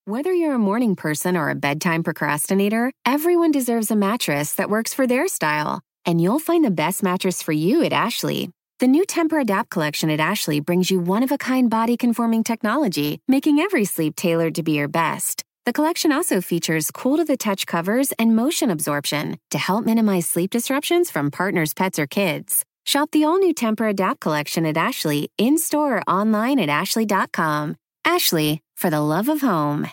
Whether you're a morning person or a bedtime procrastinator, everyone deserves a mattress that works for their style. And you'll find the best mattress for you at Ashley. The new Temper-Adapt collection at Ashley brings you one-of-a-kind body-conforming technology, making every sleep tailored to be your best. The collection also features cool-to-the-touch covers and motion absorption to help minimize sleep disruptions from partners, pets, or kids. Shop the all-new Temper-Adapt collection at Ashley, in-store or online at ashley.com. Ashley, for the love of home.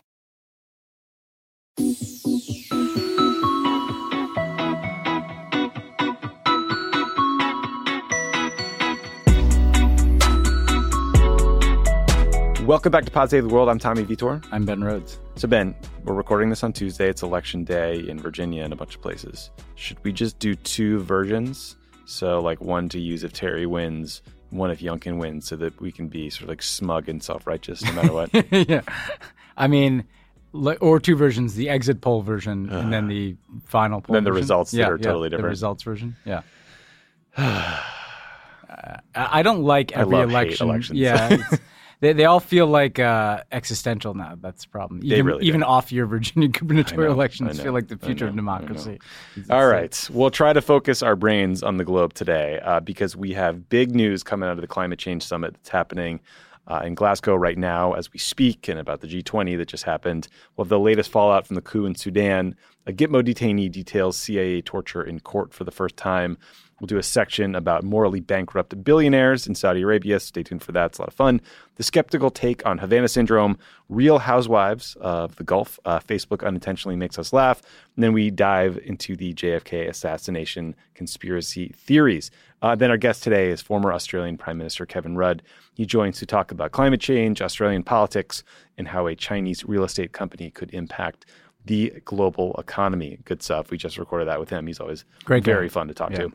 Welcome back to Pod Save the World. I'm Tommy Vitor. I'm Ben Rhodes. So Ben, we're recording this on Tuesday. It's election day in Virginia and a bunch of places. Should we just do two versions? So like one to use if Terry wins, one if Youngkin wins, so that we can be sort of like smug and self-righteous no matter what. Yeah. I mean, or two versions, the exit poll version and then the final poll Then the version. results that are totally different. The results version, yeah. I don't like every election. Elections. Yeah. They all feel like existential now. That's the problem. Even off-year Virginia gubernatorial elections feel like the future of democracy. All right. We'll try to focus our brains on the globe today because we have big news coming out of the climate change summit that's happening in Glasgow right now as we speak, and about the G20 that just happened. We'll have the latest fallout from the coup in Sudan. A Gitmo detainee details CIA torture in court for the first time. We'll do a section about morally bankrupt billionaires in Saudi Arabia. Stay tuned for that. It's a lot of fun. The skeptical take on Havana Syndrome, Real Housewives of the Gulf. Facebook unintentionally makes us laugh. And then we dive into the JFK assassination conspiracy theories. Then our guest today is former Australian Prime Minister Kevin Rudd. He joins to talk about climate change, Australian politics, and how a Chinese real estate company could impact the global economy. Good stuff. We just recorded that with him. He's always very fun to talk to.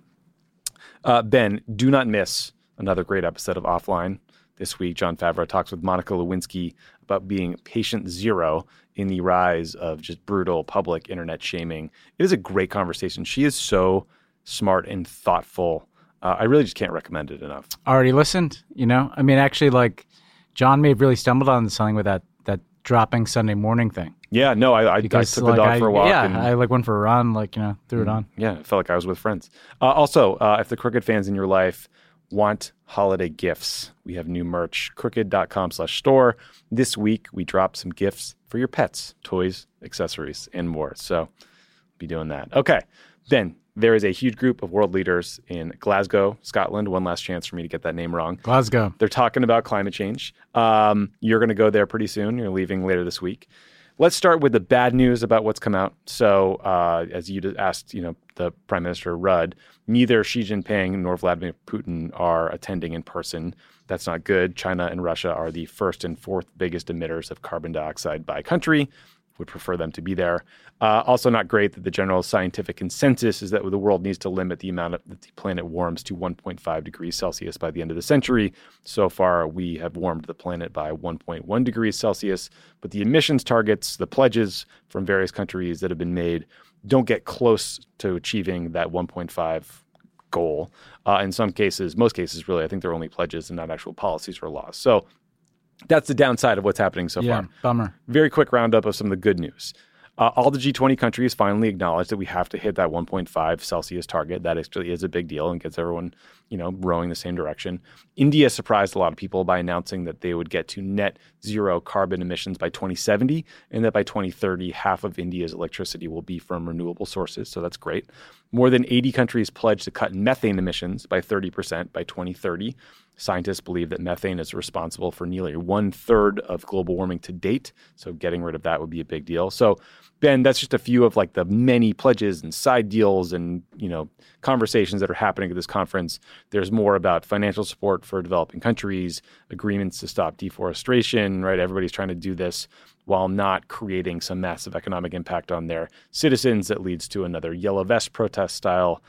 Ben, do not miss another great episode of Offline. This week, Jon Favreau talks with Monica Lewinsky about being patient zero in the rise of just brutal public internet shaming. It is a great conversation. She is so smart and thoughtful. I really just can't recommend it enough. Already listened, I mean, actually, like, John may have really stumbled on something with that dropping Sunday morning thing. Yeah, no, I took the dog for a walk. Yeah, I went for a run, threw it on. Yeah, it felt like I was with friends. Also, if the Crooked fans in your life want holiday gifts, we have new merch, crooked.com/store. This week, we dropped some gifts for your pets, toys, accessories, and more. So be doing that. Okay, Ben, there is a huge group of world leaders in Glasgow, Scotland. One last chance for me to get that name wrong. Glasgow. They're talking about climate change. You're going to go there pretty soon. You're leaving later this week. Let's start with the bad news about what's come out. So as you asked, the Prime Minister Rudd, neither Xi Jinping nor Vladimir Putin are attending in person. That's not good. China and Russia are the first and fourth biggest emitters of carbon dioxide by country. Would prefer them to be there. Also not great that the general scientific consensus is that the world needs to limit the amount that the planet warms to 1.5 degrees Celsius by the end of the century. So far, we have warmed the planet by 1.1 degrees Celsius, but the emissions targets, the pledges from various countries that have been made don't get close to achieving that 1.5 goal. In some cases, most cases really, I think they're only pledges and not actual policies or laws. So that's the downside of what's happening so far. Yeah, bummer. Very quick roundup of some of the good news. All the G20 countries finally acknowledged that we have to hit that 1.5 Celsius target. That actually is a big deal and gets everyone, rowing the same direction. India surprised a lot of people by announcing that they would get to net zero carbon emissions by 2070, and that by 2030, half of India's electricity will be from renewable sources. So that's great. More than 80 countries pledged to cut methane emissions by 30% by 2030. Scientists believe that methane is responsible for nearly 1/3 of global warming to date. So getting rid of that would be a big deal. So, Ben, that's just a few of the many pledges and side deals and, conversations that are happening at this conference. There's more about financial support for developing countries, agreements to stop deforestation, right? Everybody's trying to do this while not creating some massive economic impact on their citizens that leads to another yellow vest protest style,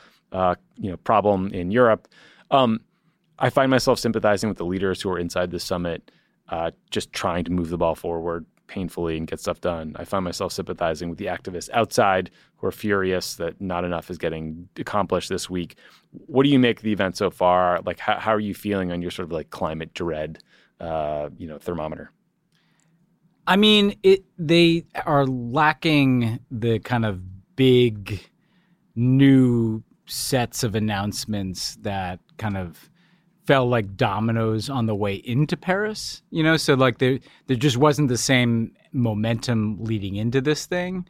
problem in Europe. I find myself sympathizing with the leaders who are inside the summit, just trying to move the ball forward painfully and get stuff done. I find myself sympathizing with the activists outside who are furious that not enough is getting accomplished this week. What do you make of the event so far? How are you feeling on your sort of climate dread, thermometer? I mean, they are lacking the kind of big new sets of announcements that kind of fell like dominoes on the way into Paris, so like there just wasn't the same momentum leading into this thing.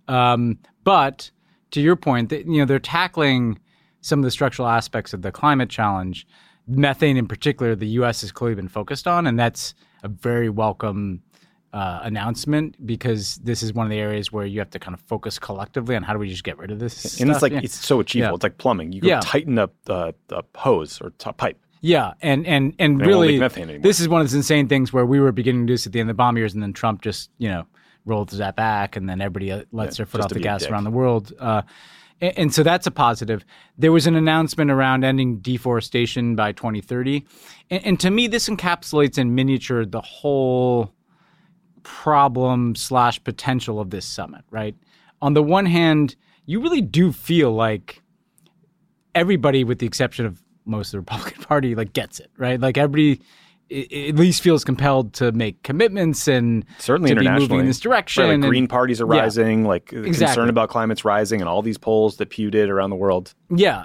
But to your point, they're tackling some of the structural aspects of the climate challenge. Methane in particular, the U.S. has clearly been focused on, and that's a very welcome announcement, because this is one of the areas where you have to kind of focus collectively on how do we just get rid of this and stuff. It's so achievable. It's like plumbing. You go tighten up the hose or pipe. Yeah, and really, this is one of those insane things where we were beginning to do this at the end of the bomb years, and then Trump just, rolled that back, and then everybody lets their foot off the gas around the world. And so that's a positive. There was an announcement around ending deforestation by 2030. And to me, this encapsulates in miniature the whole problem / potential of this summit, right? On the one hand, you really do feel like everybody, with the exception of most of the Republican Party, like gets it, right? Like everybody at least feels compelled to make commitments and certainly to be internationally moving in this direction. Right, like green parties are rising, like concern about climate's rising, and all these polls that Pew did around the world. Yeah,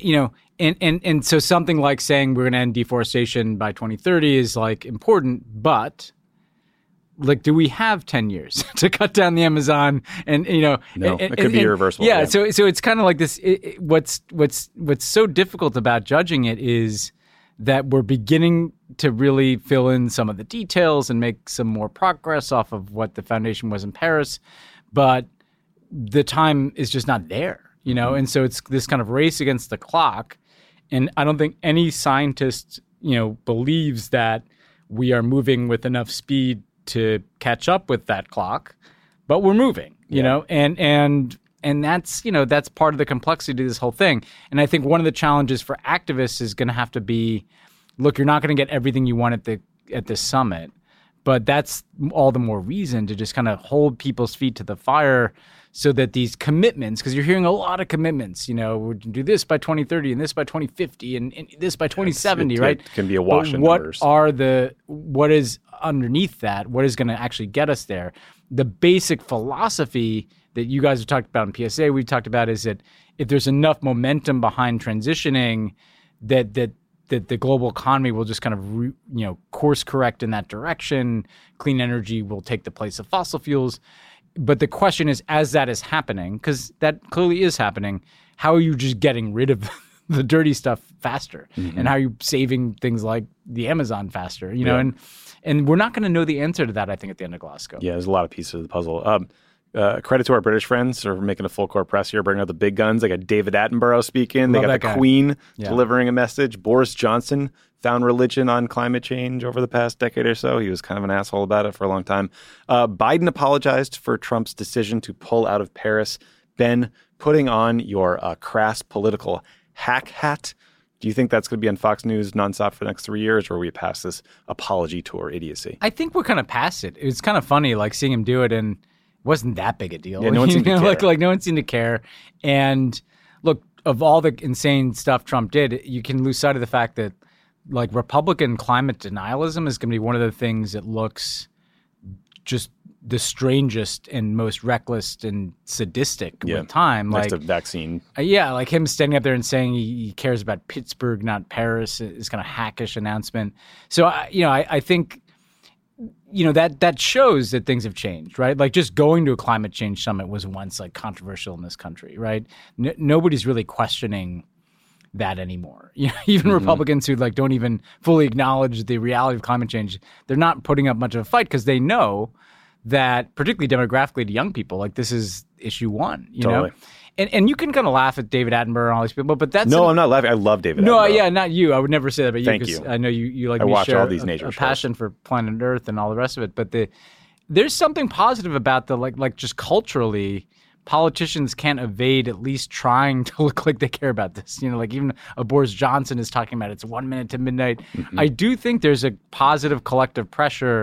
and so something like saying we're going to end deforestation by 2030 is like important, but like, do we have 10 years to cut down the Amazon? And no, it could be irreversible. Yeah, so it's kind of like this. What's so difficult about judging it is that we're beginning to really fill in some of the details and make some more progress off of what the foundation was in Paris, but the time is just not there, And so it's this kind of race against the clock, and I don't think any scientist, believes that we are moving with enough speed to catch up with that clock, but we're moving, you know, and that's, that's part of the complexity of this whole thing. And I think one of the challenges for activists is going to have to be, look, you're not going to get everything you want at this summit, but that's all the more reason to just kind of hold people's feet to the fire so that these commitments, because you're hearing a lot of commitments, we're do this by 2030 and this by 2050 and this by 2070, right? It can be a wash in numbers. What is underneath that? What is going to actually get us there? The basic philosophy that you guys have talked about in PSA, we've talked about, is that if there's enough momentum behind transitioning, that the global economy will just kind of course correct in that direction. Clean energy will take the place of fossil fuels. But the question is, as that is happening, because that clearly is happening, how are you just getting rid of the dirty stuff faster? Mm-hmm. And how are you saving things like the Amazon faster? And we're not going to know the answer to that, I think, at the end of Glasgow. Yeah, there's a lot of pieces of the puzzle. Credit to our British friends for making a full court press here, bringing out the big guns. They got David Attenborough speaking. They got the Queen delivering a message. Boris Johnson found religion on climate change over the past decade or so. He was kind of an asshole about it for a long time. Biden apologized for Trump's decision to pull out of Paris. Ben, putting on your crass political hack hat, do you think that's going to be on Fox News nonstop for the next 3 years, or are we past this apology tour idiocy? I think we're kind of past it. It's kind of funny, like seeing him do it, and it wasn't that big a deal. Yeah, no one seemed to care. Like no one seemed to care. And look, of all the insane stuff Trump did, you can lose sight of the fact that like Republican climate denialism is going to be one of the things that looks just the strangest and most reckless and sadistic with time. Next like to vaccine. Like him standing up there and saying he cares about Pittsburgh, not Paris, is kind of hackish announcement. So, I think, that shows that things have changed, right? Like just going to a climate change summit was once like controversial in this country, right? Nobody's really questioning that anymore. Even Republicans who like don't even fully acknowledge the reality of climate change, they're not putting up much of a fight because they know that, particularly demographically to young people, like this is issue one, you know? And you can kind of laugh at David Attenborough and all these people, but that's... I'm not laughing. I love David Attenborough. No, yeah, not you. I would never say that about you. Thank you. I know you like I me watch share all these nature a shows. passion for planet Earth and all the rest of it, but there's something positive about the, like just culturally, politicians can't evade at least trying to look like they care about this. Like even Boris Johnson is talking about it's 1 minute to midnight. Mm-hmm. I do think there's a positive collective pressure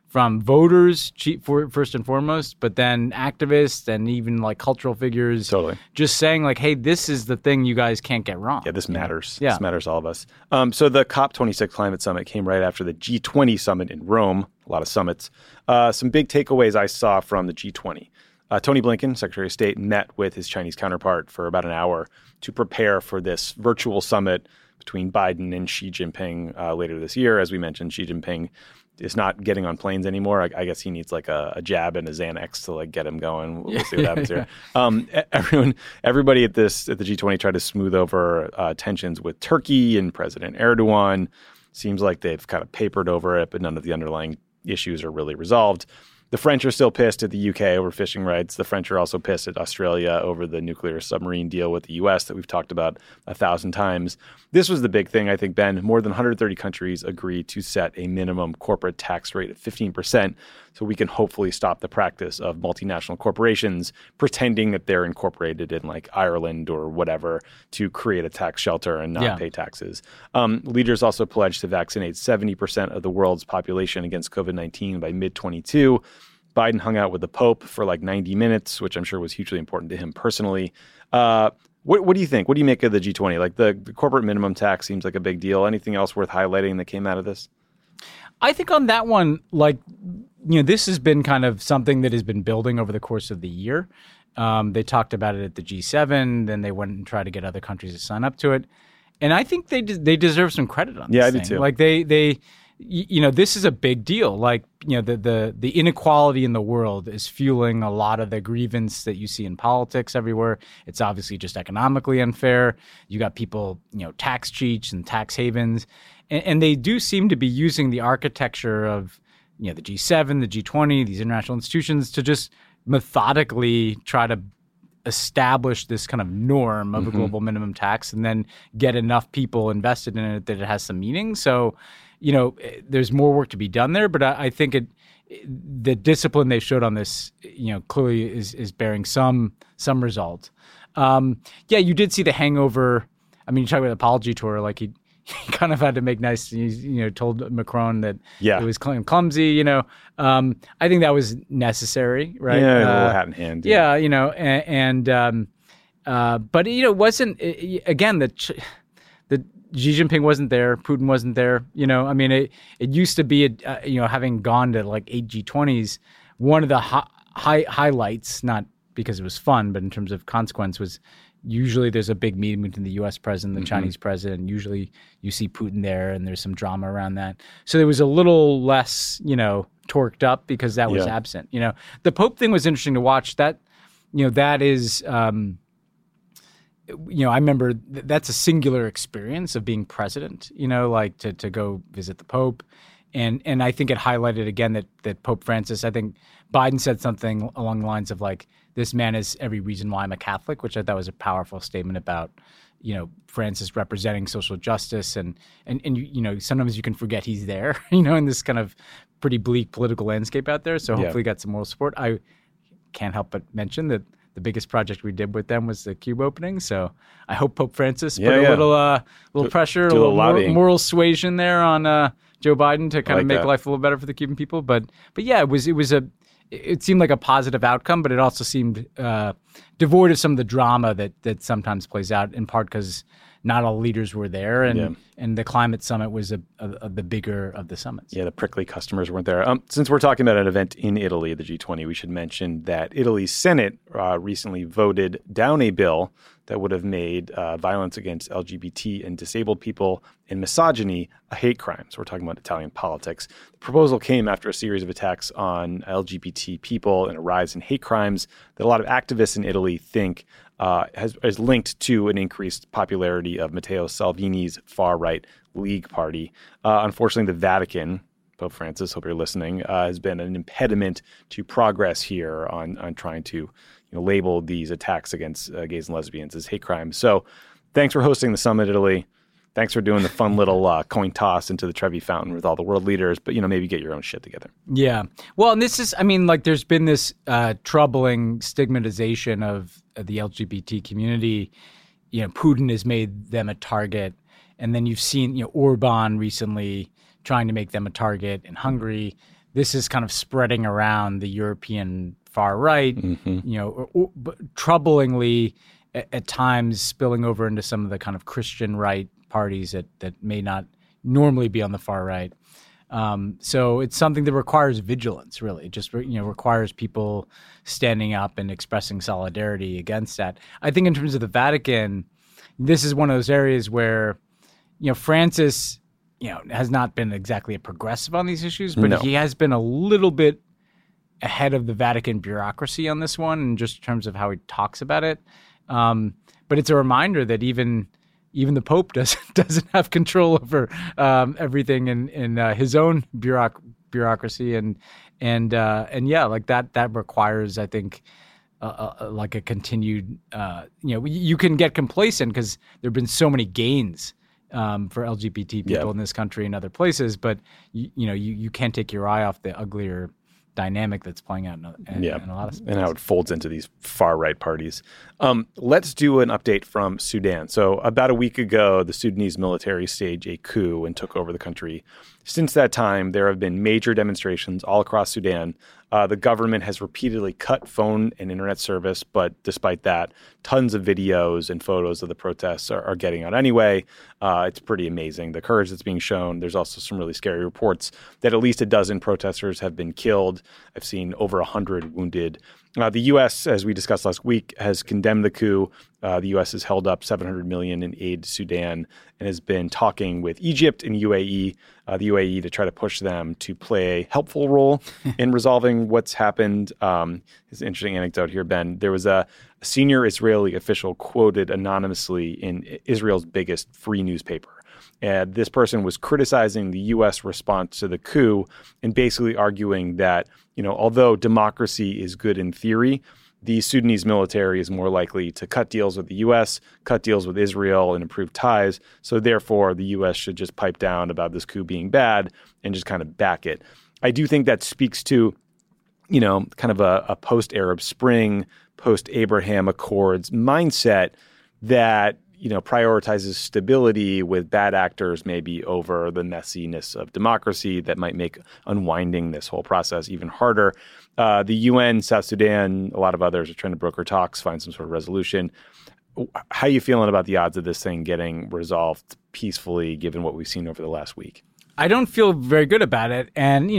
from voters first and foremost, but then activists and even like cultural figures just saying like, hey, this is the thing you guys can't get wrong. Yeah, this matters. Yeah. This matters to all of us. So the COP26 climate summit came right after the G20 summit in Rome, a lot of summits. Some big takeaways I saw from the G20. Tony Blinken, Secretary of State, met with his Chinese counterpart for about an hour to prepare for this virtual summit between Biden and Xi Jinping later this year. As we mentioned, Xi Jinping is not getting on planes anymore. I guess he needs like a jab and a Xanax to like get him going. We'll see what happens here. Everybody at the G20 tried to smooth over tensions with Turkey and President Erdogan. Seems like they've kind of papered over it, but none of the underlying issues are really resolved. The French are still pissed at the UK over fishing rights. The French are also pissed at Australia over the nuclear submarine deal with the US that we've talked about 1,000 times. This was the big thing, I think, Ben. More than 130 countries agreed to set a minimum corporate tax rate of 15%, so we can hopefully stop the practice of multinational corporations pretending that they're incorporated in like Ireland or whatever to create a tax shelter and not pay taxes. Leaders also pledged to vaccinate 70% of the world's population against COVID-19 by mid-22. Biden hung out with the Pope for like 90 minutes, which I'm sure was hugely important to him personally. What do you think? What do you make of the G20? Like the corporate minimum tax seems like a big deal. Anything else worth highlighting that came out of this? I think on that one, like, this has been kind of something that has been building over the course of the year. They talked about it at the G7, then they went and tried to get other countries to sign up to it. And I think they deserve some credit on this thing. Yeah, I do too. Like this is a big deal. Like, the inequality in the world is fueling a lot of the grievance that you see in politics everywhere. It's obviously just economically unfair. You got people, tax cheats and tax havens. And they do seem to be using the architecture of, the G7, the G20, these international institutions to just methodically try to establish this kind of norm of a global minimum tax and then get enough people invested in it that it has some meaning. So, there's more work to be done there, but I think the discipline they showed on this, clearly is bearing some result. You did see the hangover. I mean, you talk about the apology tour, like he kind of had to make nice, told Macron that it was clumsy, I think that was necessary, right? Yeah, a little hat in hand. But it wasn't, again, the Xi Jinping wasn't there, Putin wasn't there, it used to be, having gone to like 8 G20s, one of the highlights, not because it was fun, but in terms of consequence, was usually there's a big meeting between the U.S. president and the Chinese president. Usually you see Putin there and there's some drama around that. So there was a little less, torqued up because that was absent. The Pope thing was interesting to watch. That, that is, I remember that's a singular experience of being president, like to go visit the Pope. And I think it highlighted again that Pope Francis, I think Biden said something along the lines of like, this man is every reason why I'm a Catholic, which I thought was a powerful statement about, Francis representing social justice. And sometimes you can forget he's there, in this kind of pretty bleak political landscape out there. So hopefully got some moral support. I can't help but mention that the biggest project we did with them was the Cube opening. So I hope Pope Francis put a little pressure, a little moral suasion there on Joe Biden to kind of make life a little better for the Cuban people. But yeah, it seemed like a positive outcome, but it also seemed devoid of some of the drama that sometimes plays out, in part because not all leaders were there, and the climate summit was the bigger of the summits. Yeah, the prickly customers weren't there. Since we're talking about an event in Italy, the G20, we should mention that Italy's Senate recently voted down a bill that would have made violence against LGBT and disabled people and misogyny a hate crime. So we're talking about Italian politics. The proposal came after a series of attacks on LGBT people and a rise in hate crimes that a lot of activists in Italy think is linked to an increased popularity of Matteo Salvini's far-right League Party. Unfortunately, the Vatican, Pope Francis, hope you're listening, has been an impediment to progress here on trying to label these attacks against gays and lesbians as hate crimes. So thanks for hosting the summit, Italy. Thanks for doing the fun little coin toss into the Trevi Fountain with all the world leaders, but maybe get your own shit together. Yeah. Well, and this is, there's been this troubling stigmatization of the LGBT community. Putin has made them a target. And then you've seen, Orban recently trying to make them a target in Hungary. this is kind of spreading around the European far right, but troublingly at times spilling over into some of the kind of Christian right parties that may not normally be on the far right. So it's something that requires vigilance, really. It just requires people standing up and expressing solidarity against that. I think in terms of the Vatican, this is one of those areas where, Francis, has not been exactly a progressive on these issues, but he has been a little bit ahead of the Vatican bureaucracy on this one, in just terms of how he talks about it. But it's a reminder that even the Pope doesn't have control over everything in his own bureaucracy, and like that requires, I think, like a continued. You can get complacent because there've been so many gains for LGBT people in this country and other places, but you can't take your eye off the uglier dynamic that's playing out in a lot of spaces. And how it folds into these far-right parties. Let's do an update from Sudan. So about a week ago, the Sudanese military staged a coup and took over the country. Since that time, there have been major demonstrations all across Sudan. The government has repeatedly cut phone and internet service, but despite that, tons of videos and photos of the protests are getting out anyway. It's pretty amazing, the courage that's being shown. There's also some really scary reports that at least a dozen protesters have been killed. I've seen over 100 wounded. The U.S., as we discussed last week, has condemned the coup. The U.S. has held up $700 million in aid to Sudan and has been talking with Egypt and UAE, the UAE, to try to push them to play a helpful role in resolving what's happened. There's an interesting anecdote here, Ben. There was a senior Israeli official quoted anonymously in Israel's biggest free newspaper. And this person was criticizing the U.S. response to the coup and basically arguing that, although democracy is good in theory, the Sudanese military is more likely to cut deals with the U.S., cut deals with Israel, and improve ties. So therefore, the U.S. should just pipe down about this coup being bad and just kind of back it. I do think that speaks to, kind of a post-Arab Spring, post-Abraham Accords mindset that, prioritizes stability with bad actors maybe over the messiness of democracy that might make unwinding this whole process even harder. The UN, South Sudan, a lot of others are trying to broker talks, find some sort of resolution. How are you feeling about the odds of this thing getting resolved peacefully, given what we've seen over the last week? I don't feel very good about it. And,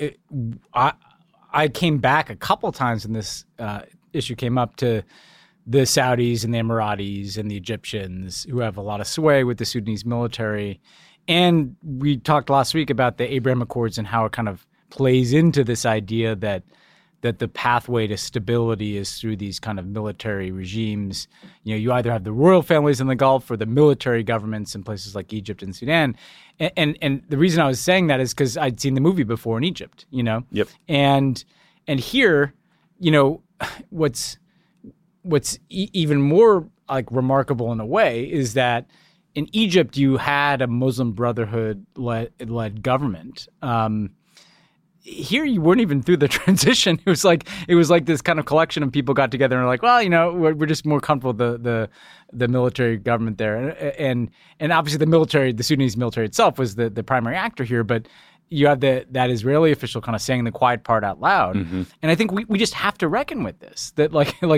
I came back a couple times when this issue came up to the Saudis and the Emiratis and the Egyptians, who have a lot of sway with the Sudanese military. And we talked last week about the Abraham Accords and how it kind of plays into this idea that the pathway to stability is through these kind of military regimes. You either have the royal families in the Gulf or the military governments in places like Egypt and Sudan. And the reason I was saying that is because I'd seen the movie before in Egypt, Yep. And here, what's even more like remarkable in a way is that in Egypt you had a Muslim Brotherhood led government. Here you weren't even through the transition. It was like this kind of collection of people got together and were like, well, we're just more comfortable with the military government there, and obviously the Sudanese military itself was the primary actor here, but you have that Israeli official kind of saying the quiet part out loud. Mm-hmm. And I think we just have to reckon with this, that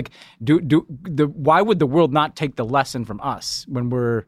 why would the world not take the lesson from us when we're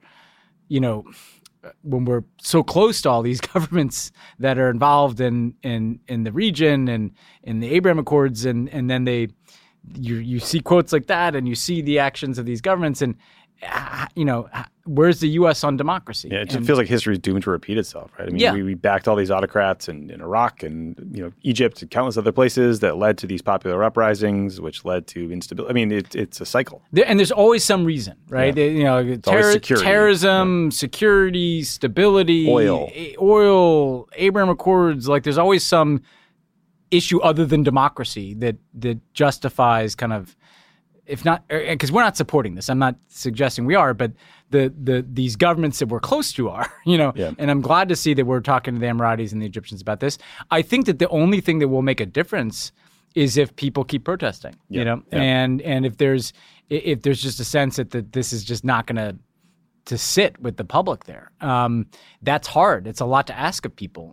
so close to all these governments that are involved in the region and in the Abraham Accords, and then you see quotes like that and you see the actions of these governments, and where's the U.S. on democracy? Yeah, it just feels like history is doomed to repeat itself, right? I mean, we backed all these autocrats in Iraq and Egypt and countless other places that led to these popular uprisings, which led to instability. I mean, it's a cycle. And there's always some reason, right? Yeah. Terrorism, security, stability, oil, Abraham Accords. Like, there's always some issue other than democracy that justifies kind of, if not, because we're not supporting this. I'm not suggesting we are, but these governments that we're close to are, and I'm glad to see that we're talking to the Emiratis and the Egyptians about this. I think that the only thing that will make a difference is if people keep protesting, and if there's just a sense that this is just not going sit with the public there. That's hard. It's a lot to ask of people,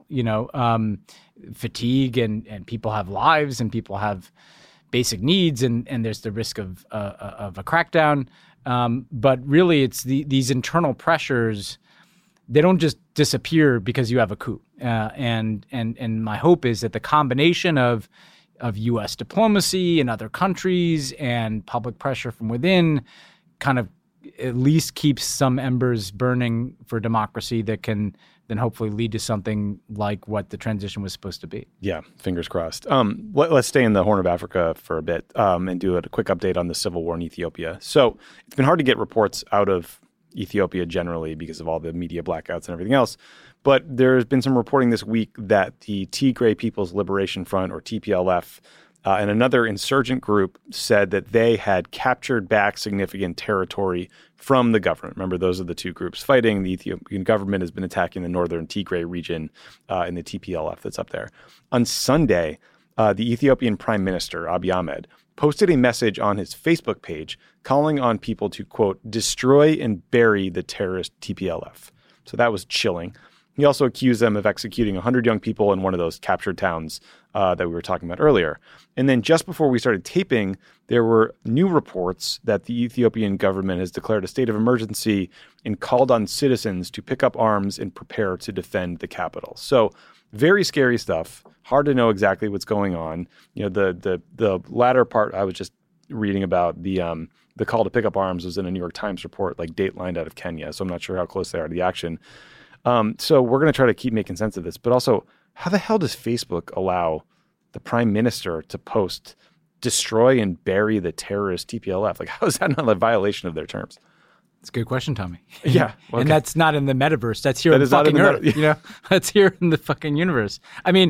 fatigue and people have lives and people have basic needs and there's the risk of a crackdown. But really it's these internal pressures, they don't just disappear because you have a coup. And my hope is that the combination of U.S. diplomacy and other countries and public pressure from within kind of at least keeps some embers burning for democracy that can then hopefully lead to something like what the transition was supposed to be. Yeah, fingers crossed. Let's stay in the Horn of Africa for a bit and do a quick update on the civil war in Ethiopia. So it's been hard to get reports out of Ethiopia generally because of all the media blackouts and everything else. But there's been some reporting this week that the Tigray People's Liberation Front, or TPLF, and another insurgent group said that they had captured back significant territory from the government. Remember, those are the two groups fighting. The Ethiopian government has been attacking the northern Tigray region and the TPLF that's up there. On Sunday, the Ethiopian Prime Minister, Abiy Ahmed, posted a message on his Facebook page calling on people to, quote, destroy and bury the terrorist TPLF. So that was chilling. He also accused them of executing 100 young people in one of those captured towns that we were talking about earlier. And then just before we started taping, there were new reports that the Ethiopian government has declared a state of emergency and called on citizens to pick up arms and prepare to defend the capital. So very scary stuff. Hard to know exactly what's going on. The latter part I was just reading about, the call to pick up arms was in a New York Times report, like datelined out of Kenya. So I'm not sure how close they are to the action. So we're going to try to keep making sense of this. But also, how the hell does Facebook allow the prime minister to post, destroy and bury the terrorist TPLF? Like, how is that not a violation of their terms? It's a good question, Tommy. Yeah. Okay. And that's not in the metaverse. That's here in the fucking Earth. That's here in the fucking universe. I mean,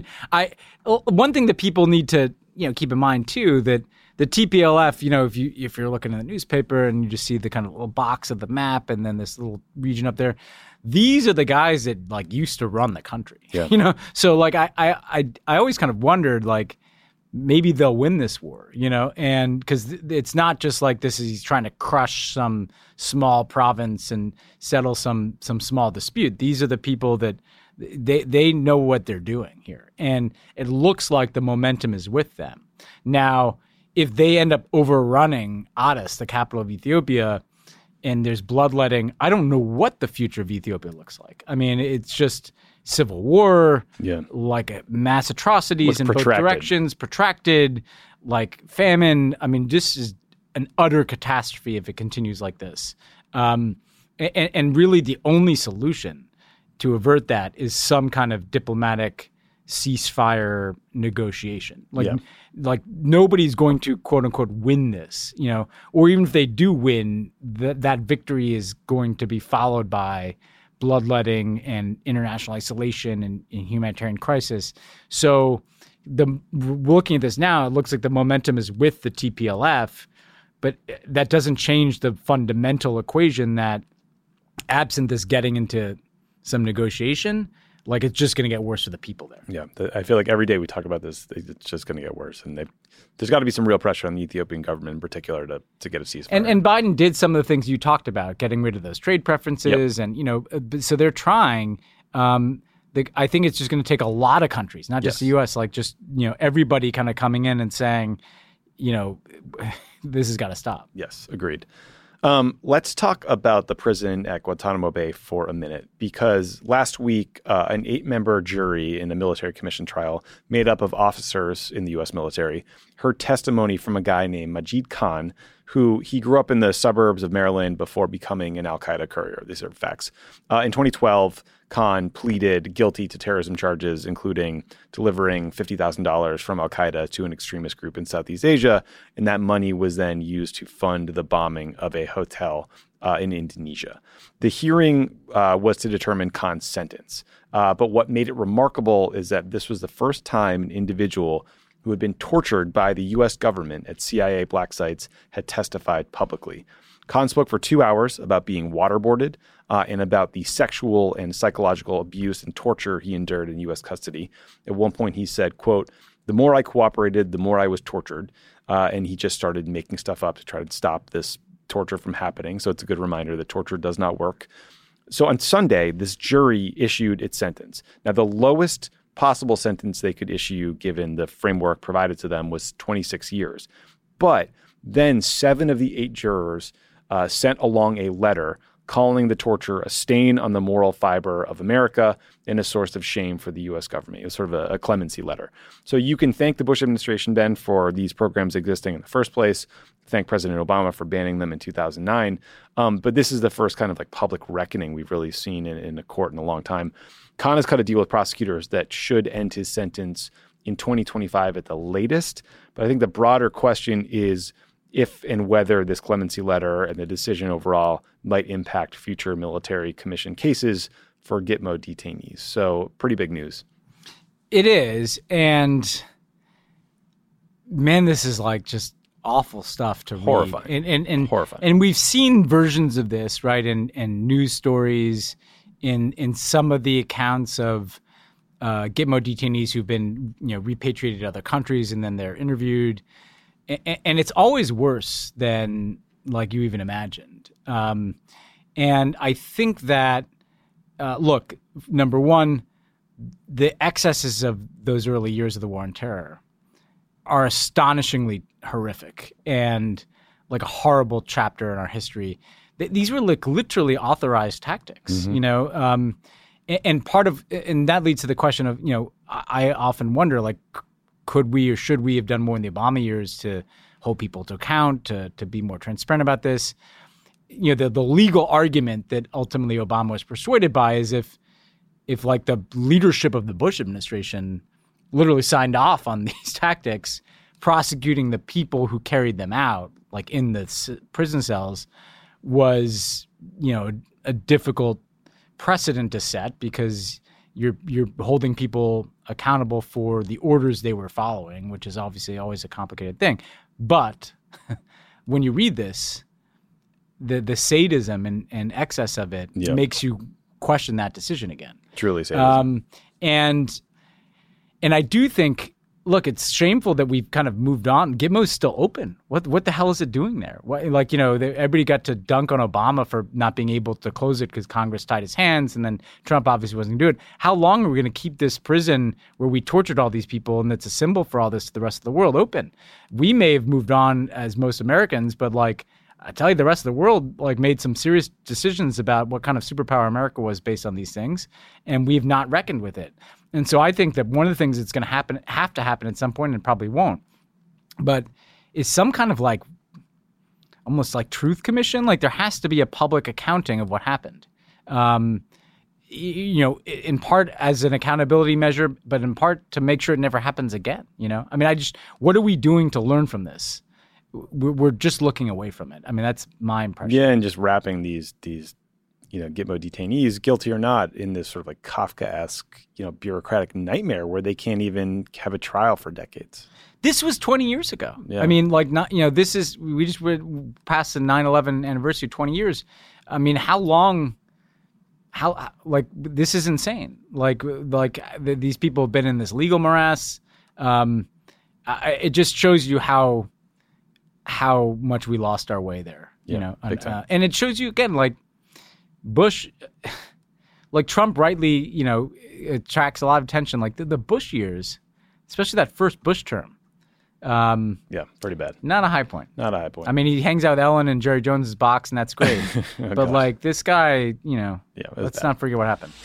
one thing that people need to, keep in mind too, that the TPLF, if you're looking at the newspaper and you just see the kind of little box of the map and then this little region up there, these are the guys that like used to run the country. Yeah. So like I always kind of wondered like maybe they'll win this war, and because it's not just like he's trying to crush some small province and settle some small dispute. These are the people that they know what they're doing here, and it looks like the momentum is with them. Now, if they end up overrunning Addis, the capital of Ethiopia, and there's bloodletting, I don't know what the future of Ethiopia looks like. I mean, it's just civil war, like mass atrocities in both directions, protracted, like famine. I mean, this is an utter catastrophe if it continues like this. And really the only solution to avert that is some kind of diplomatic ceasefire negotiation. Like nobody's going to quote unquote win this, or even if they do win, that victory is going to be followed by bloodletting and international isolation and humanitarian crisis. So looking at this now, it looks like the momentum is with the TPLF, but that doesn't change the fundamental equation that absent this getting into some negotiation, like it's just going to get worse for the people there. Yeah, I feel like every day we talk about this, it's just going to get worse. And there's got to be some real pressure on the Ethiopian government in particular to get a ceasefire. And Biden did some of the things you talked about, getting rid of those trade preferences. Yep. And, so they're trying. I think it's just going to take a lot of countries, not just the U.S., like just, everybody kind of coming in and saying, this has got to stop. Yes, agreed. Let's talk about the prison at Guantanamo Bay for a minute, because last week, an 8-member jury in a military commission trial made up of officers in the U.S. military heard testimony from a guy named Majid Khan, who he grew up in the suburbs of Maryland before becoming an al-Qaeda courier. These are facts. In 2012, Khan pleaded guilty to terrorism charges, including delivering $50,000 from al-Qaeda to an extremist group in Southeast Asia, and that money was then used to fund the bombing of a hotel in Indonesia. The hearing was to determine Khan's sentence, but what made it remarkable is that this was the first time an individual who had been tortured by the U.S. government at CIA black sites had testified publicly. Khan spoke for 2 hours about being waterboarded and about the sexual and psychological abuse and torture he endured in U.S. custody. At one point he said, quote, "The more I cooperated, the more I was tortured." And he just started making stuff up to try to stop this torture from happening. So it's a good reminder that torture does not work. So on Sunday, this jury issued its sentence. Now, the lowest possible sentence they could issue, given the framework provided to them, was 26 years. But then 7 of the 8 jurors sent along a letter calling the torture a stain on the moral fiber of America and a source of shame for the U.S. government. It was sort of a clemency letter. So you can thank the Bush administration, Ben, for these programs existing in the first place. Thank President Obama for banning them in 2009. But this is the first kind of like public reckoning we've really seen in a court in a long time. Khan has cut a deal with prosecutors that should end his sentence in 2025 at the latest. But I think the broader question is if and whether this clemency letter and the decision overall might impact future military commission cases for Gitmo detainees. So pretty big news. It is. And man, this is like just awful stuff to Horrifying. read. And Horrifying. And we've seen versions of this, right, in news stories, in some of the accounts of Gitmo detainees who've been repatriated to other countries, and then they're interviewed. And it's always worse than like you even imagined. And I think that, look, number one, the excesses of those early years of the war on terror are astonishingly horrific and like a horrible chapter in our history. These were like literally authorized tactics, and part of, and that leads to the question of, I often wonder, like, could we or should we have done more in the Obama years to hold people to account, to be more transparent about this? The legal argument that ultimately Obama was persuaded by is if like the leadership of the Bush administration literally signed off on these tactics, prosecuting the people who carried them out, like in the prison cells, was, a difficult precedent to set because you're holding people accountable for the orders they were following, which is obviously always a complicated thing. But when you read this, the sadism and excess of it makes you question that decision again. Truly sadism. And I do think, look, it's shameful that we've kind of moved on. Gitmo's still open. What the hell is it doing there? Everybody got to dunk on Obama for not being able to close it because Congress tied his hands, and then Trump obviously wasn't going to do it. How long are we going to keep this prison where we tortured all these people and it's a symbol for all this to the rest of the world open? We may have moved on as most Americans, but like, I tell you, the rest of the world like made some serious decisions about what kind of superpower America was based on these things, and we've not reckoned with it. And so I think that one of the things that's going to have to happen at some point, and probably won't, but is some kind of like almost like truth commission. Like there has to be a public accounting of what happened. In part as an accountability measure, but in part to make sure it never happens again. I mean, what are we doing to learn from this? We're just looking away from it. I mean, that's my impression. Yeah, and just wrapping these Gitmo detainees, guilty or not, in this sort of like Kafka-esque, bureaucratic nightmare where they can't even have a trial for decades. This was 20 years ago. Yeah. I mean, like not, we just went past the 9/11 anniversary, 20 years. I mean, how long? This is insane. These people have been in this legal morass. It just shows you how much we lost our way there. Big time. And it shows you again, like Bush, like Trump rightly, attracts a lot of attention. Like the Bush years, especially that first Bush term. Pretty bad. Not a high point. Not a high point. I mean, he hangs out with Ellen and Jerry Jones's box, and that's great. But like this guy, let's not forget what happened.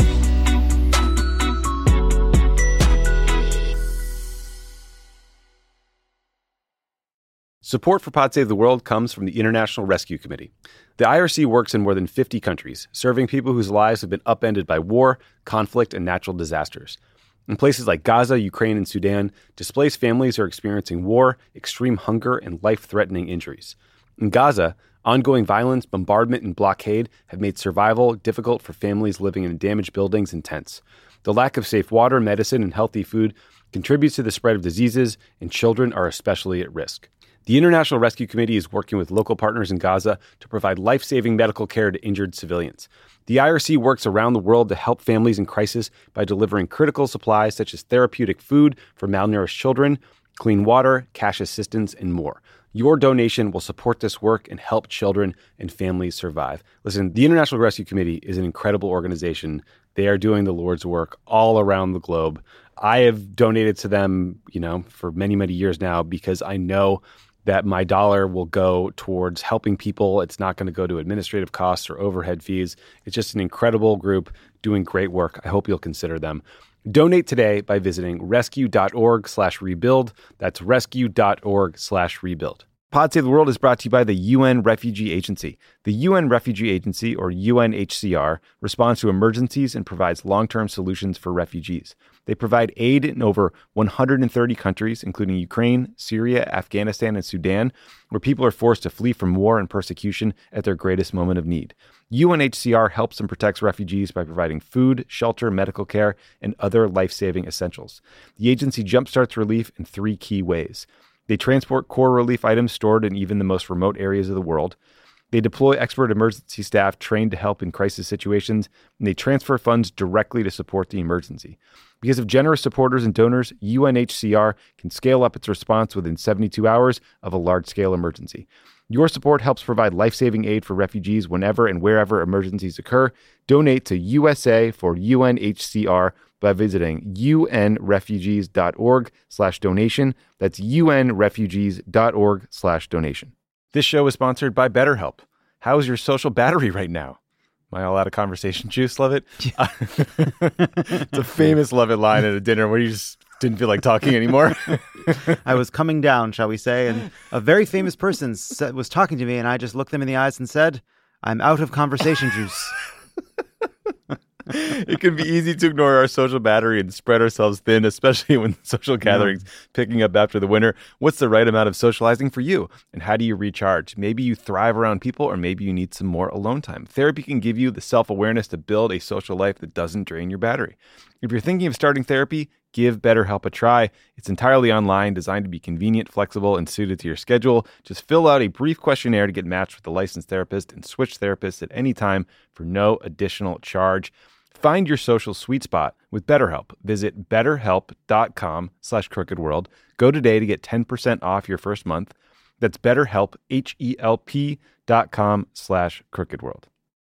Support for Pod Save the World comes from the International Rescue Committee. The IRC works in more than 50 countries, serving people whose lives have been upended by war, conflict, and natural disasters. In places like Gaza, Ukraine, and Sudan, displaced families are experiencing war, extreme hunger, and life-threatening injuries. In Gaza, ongoing violence, bombardment, and blockade have made survival difficult for families living in damaged buildings and tents. The lack of safe water, medicine, and healthy food contributes to the spread of diseases, and children are especially at risk. The International Rescue Committee is working with local partners in Gaza to provide life-saving medical care to injured civilians. The IRC works around the world to help families in crisis by delivering critical supplies such as therapeutic food for malnourished children, clean water, cash assistance, and more. Your donation will support this work and help children and families survive. Listen, the International Rescue Committee is an incredible organization. They are doing the Lord's work all around the globe. I have donated to them, for many, many years now because I know that my dollar will go towards helping people. It's not going to go to administrative costs or overhead fees. It's just an incredible group doing great work. I hope you'll consider them. Donate today by visiting rescue.org/rebuild. That's rescue.org/rebuild. Pod Save the World is brought to you by the UN Refugee Agency. The UN Refugee Agency, or UNHCR, responds to emergencies and provides long-term solutions for refugees. They provide aid in over 130 countries, including Ukraine, Syria, Afghanistan, and Sudan, where people are forced to flee from war and persecution at their greatest moment of need. UNHCR helps and protects refugees by providing food, shelter, medical care, and other life-saving essentials. The agency jumpstarts relief in 3 key ways. They transport core relief items stored in even the most remote areas of the world. They deploy expert emergency staff trained to help in crisis situations, and they transfer funds directly to support the emergency. Because of generous supporters and donors, UNHCR can scale up its response within 72 hours of a large-scale emergency. Your support helps provide life-saving aid for refugees whenever and wherever emergencies occur. Donate to USA for UNHCR by visiting unrefugees.org/donation. That's unrefugees.org/donation. This show is sponsored by BetterHelp. How is your social battery right now? Am I all out of conversation juice, Lovett? It's a famous Lovett line at a dinner where you just didn't feel like talking anymore. I was coming down, shall we say, and a very famous person was talking to me, and I just looked them in the eyes and said, I'm out of conversation juice. It can be easy to ignore our social battery and spread ourselves thin, especially when social gatherings picking up after the winter. What's the right amount of socializing for you? And how do you recharge? Maybe you thrive around people, or maybe you need some more alone time. Therapy can give you the self-awareness to build a social life that doesn't drain your battery. If you're thinking of starting therapy, give BetterHelp a try. It's entirely online, designed to be convenient, flexible, and suited to your schedule. Just fill out a brief questionnaire to get matched with a licensed therapist and switch therapists at any time for no additional charge. Find your social sweet spot with BetterHelp. Visit betterhelp.com/crookedworld. Go today to get 10% off your first month. That's BetterHelp, HELP.com/crookedworld.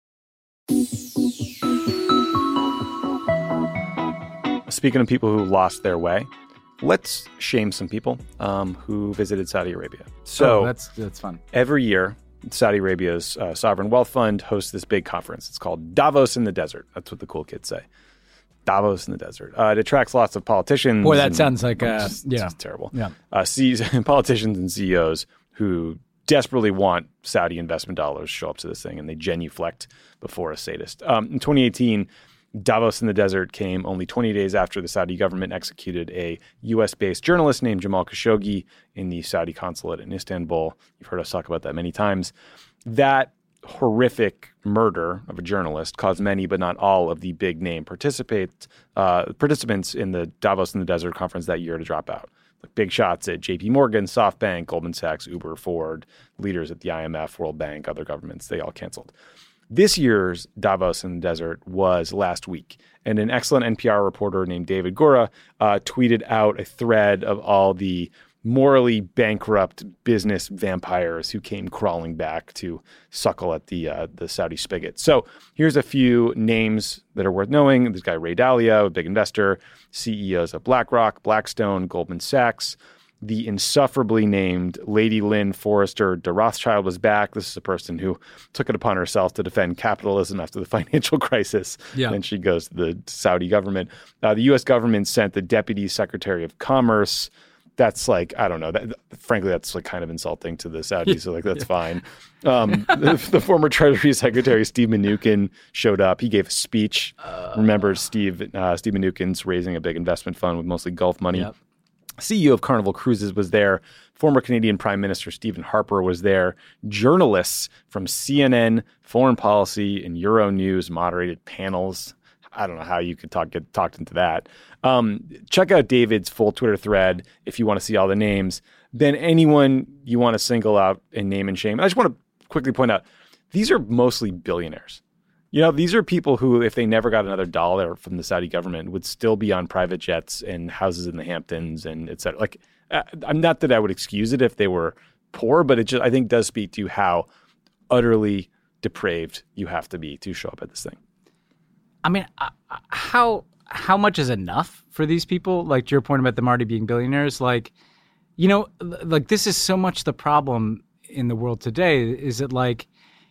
Speaking of people who lost their way, let's shame some people who visited Saudi Arabia. So that's fun. Every year, Saudi Arabia's sovereign wealth fund hosts this big conference. It's called Davos in the Desert. That's what the cool kids say. Davos in the Desert. It attracts lots of politicians. Boy, that sounds like it's just terrible. Yeah. Politicians and CEOs who desperately want Saudi investment dollars show up to this thing, and they genuflect before a sadist. In 2018, Davos in the Desert came only 20 days after the Saudi government executed a U.S.-based journalist named Jamal Khashoggi in the Saudi consulate in Istanbul. You've heard us talk about that many times. That horrific murder of a journalist caused many, but not all, of the big-name participants in the Davos in the Desert conference that year to drop out. Like big shots at J.P. Morgan, SoftBank, Goldman Sachs, Uber, Ford, leaders at the IMF, World Bank, other governments, they all canceled. This year's Davos in the Desert was last week, and an excellent NPR reporter named David Gura tweeted out a thread of all the morally bankrupt business vampires who came crawling back to suckle at the Saudi spigot. So here's a few names that are worth knowing. This guy Ray Dalio, a big investor, CEOs of BlackRock, Blackstone, Goldman Sachs. The insufferably named Lady Lynn Forrester de Rothschild was back. This is a person who took it upon herself to defend capitalism after the financial crisis. Yeah. Then she goes to the Saudi government. The U.S. government sent the Deputy Secretary of Commerce. That's like, I don't know. Frankly, that's like kind of insulting to the Saudis. So like, that's fine. The former Treasury Secretary, Steve Mnuchin, showed up. He gave a speech. Remember, Steve Mnuchin's raising a big investment fund with mostly Gulf money. Yep. CEO of Carnival Cruises was there. Former Canadian Prime Minister Stephen Harper was there. Journalists from CNN, Foreign Policy, and Euronews moderated panels. I don't know how you could get talked into that. Check out David's full Twitter thread if you want to see all the names. Then anyone you want to single out and name and shame. I just want to quickly point out, these are mostly billionaires. You know, these are people who, if they never got another dollar from the Saudi government, would still be on private jets and houses in the Hamptons and et cetera. Like, I'm not that I would excuse it if they were poor, but it just, I think, does speak to how utterly depraved you have to be to show up at this thing. I mean, how much is enough for these people? Like, to your point about them already being billionaires, like, you know, like, this is so much the problem in the world today, is that, like,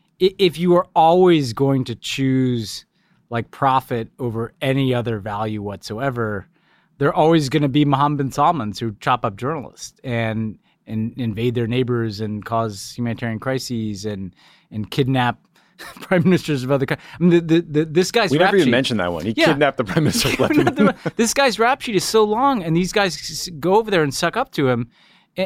if you are always going to choose like profit over any other value whatsoever, there are always going to be Mohammed bin Salmans who chop up journalists and invade their neighbors and cause humanitarian crises and kidnap prime ministers of other countries. I mean, this guy's we rap never even sheet, mentioned that one. He kidnapped the prime minister of Lebanon. This guy's rap sheet is so long, and these guys go over there and suck up to him.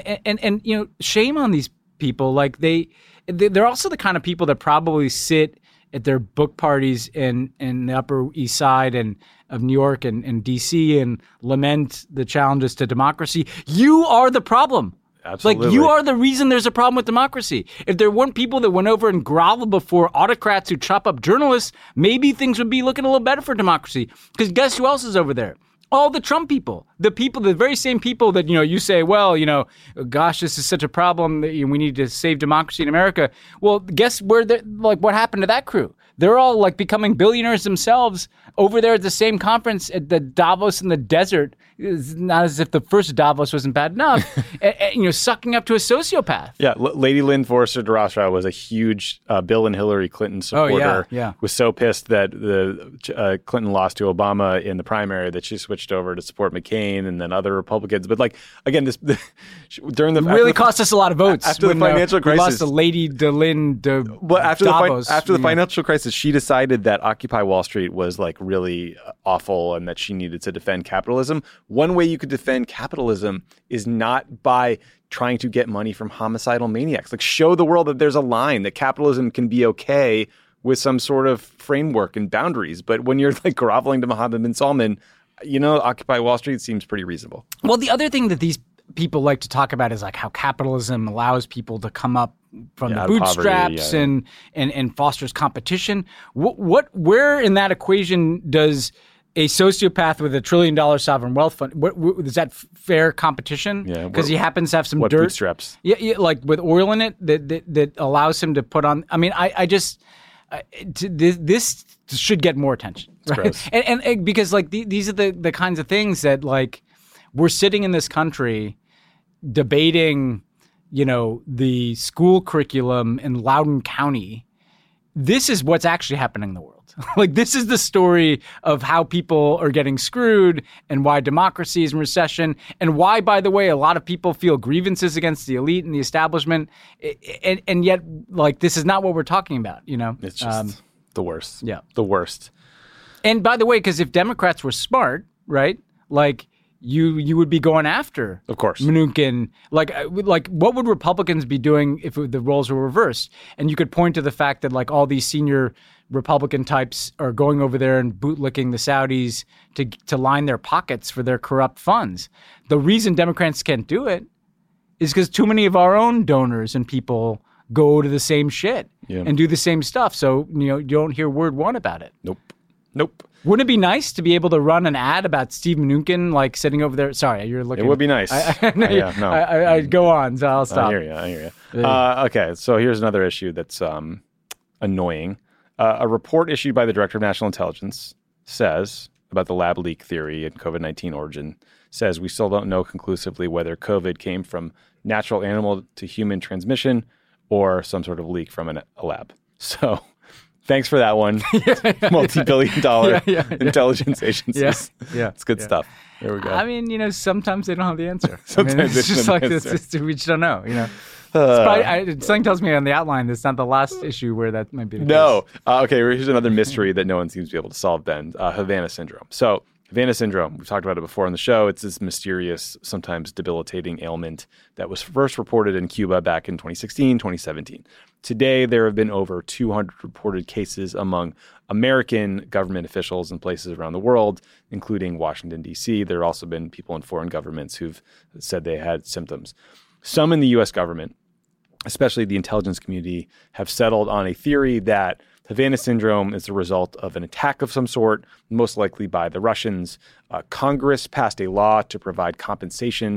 And you know, shame on these people. Like they're also the kind of people that probably sit at their book parties in the Upper East Side and of New York and DC and lament the challenges to democracy. You are the problem. Absolutely. Like, you are the reason there's a problem with democracy. If there weren't people that went over and groveled before autocrats who chop up journalists, maybe things would be looking a little better for democracy. Because guess who else is over there? All the Trump people, the very same people that, you know, you say, well, you know, gosh, this is such a problem that we need to save democracy in America. Well, guess where, like, what happened to that crew? They're all like becoming billionaires themselves over there at the same conference at the Davos in the desert. It's not as if the first Davos wasn't bad enough, you know, sucking up to a sociopath. Yeah, Lady Lynn Forrester DeRothschild was a huge Bill and Hillary Clinton supporter. Yeah. Was so pissed that the Clinton lost to Obama in the primary that she switched over to support McCain and then other Republicans. But like, again, during the really cost us a lot of votes after the financial crisis. We lost to Lady Lynn after Davos. After the financial crisis, she decided that Occupy Wall Street was like really awful and that she needed to defend capitalism. One way you could defend capitalism is not by trying to get money from homicidal maniacs. Like, show the world that there's a line, that capitalism can be okay with some sort of framework and boundaries. But when you're like groveling to Mohammed bin Salman, you know, Occupy Wall Street seems pretty reasonable. Well, the other thing that these people like to talk about is like how capitalism allows people to come up from the bootstraps and fosters competition. Where in that equation does a sociopath with $1 trillion sovereign wealth fund, is that fair competition? Yeah, because he happens to have some what dirt. Bootstraps? Yeah, like with oil in it that allows him to put on. I mean, this should get more attention, right? And because like these are the kinds of things that, like, we're sitting in this country debating, you know, the school curriculum in Loudoun County. This is what's actually happening in the world. Like, this is the story of how people are getting screwed and why democracy is in recession and why, by the way, a lot of people feel grievances against the elite and the establishment. And yet, like, this is not what we're talking about, you know? It's just the worst. Yeah. The worst. And by the way, because if Democrats were smart, right, like, you would be going after, of course, Mnuchin. Like what would Republicans be doing if the roles were reversed? And you could point to the fact that, like, all these senior Republican types are going over there and bootlicking the Saudis to line their pockets for their corrupt funds. The reason Democrats can't do it is because too many of our own donors and people go to the same shit and do the same stuff. So, you know, you don't hear word one about it. Nope. Wouldn't it be nice to be able to run an ad about Steve Mnuchin, like, sitting over there? Sorry, you're looking. It would be nice. I go on, so I'll stop. I hear you. Okay, so here's another issue that's annoying. A report issued by the Director of National Intelligence says about the lab leak theory and COVID-19 origin, says we still don't know conclusively whether COVID came from natural animal to human transmission or some sort of leak from a lab. So thanks for that one. Multi-billion-dollar intelligence agencies. Yeah. It's good stuff. There we go. I mean, you know, sometimes they don't have the answer. Sometimes it's just like this, we just don't know, you know. Something tells me on the outline that's not the last issue where that might be the case. Okay, here's another mystery that no one seems to be able to solve, Ben. Havana syndrome. So Havana syndrome, we've talked about it before on the show. It's this mysterious, sometimes debilitating ailment that was first reported in Cuba back in 2016, 2017. Today, there have been over 200 reported cases among American government officials in places around the world, including Washington, D.C. There have also been people in foreign governments who've said they had symptoms. Some in the U.S. government, especially the intelligence community, have settled on a theory that Havana syndrome is the result of an attack of some sort, most likely by the Russians. Congress passed a law to provide compensation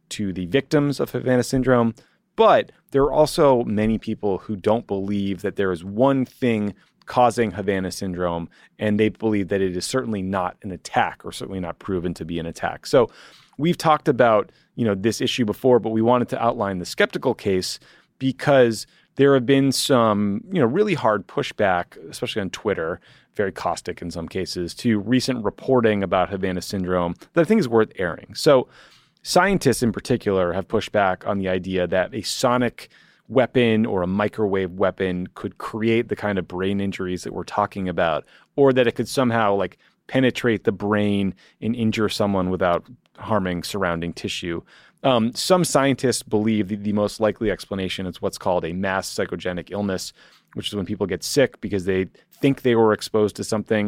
to the victims of Havana syndrome. But there are also many people who don't believe that there is one thing causing Havana syndrome, and they believe that it is certainly not an attack, or certainly not proven to be an attack. So we've talked about, this issue before, but we wanted to outline the skeptical case because there have been some, really hard pushback, especially on Twitter, very caustic in some cases, to recent reporting about Havana syndrome that I think is worth airing. So scientists in particular have pushed back on the idea that a sonic weapon or a microwave weapon could create the kind of brain injuries that we're talking about, or that it could somehow penetrate the brain and injure someone without harming surrounding tissue. Some scientists believe the most likely explanation is what's called a mass psychogenic illness, which is when people get sick because they think they were exposed to something.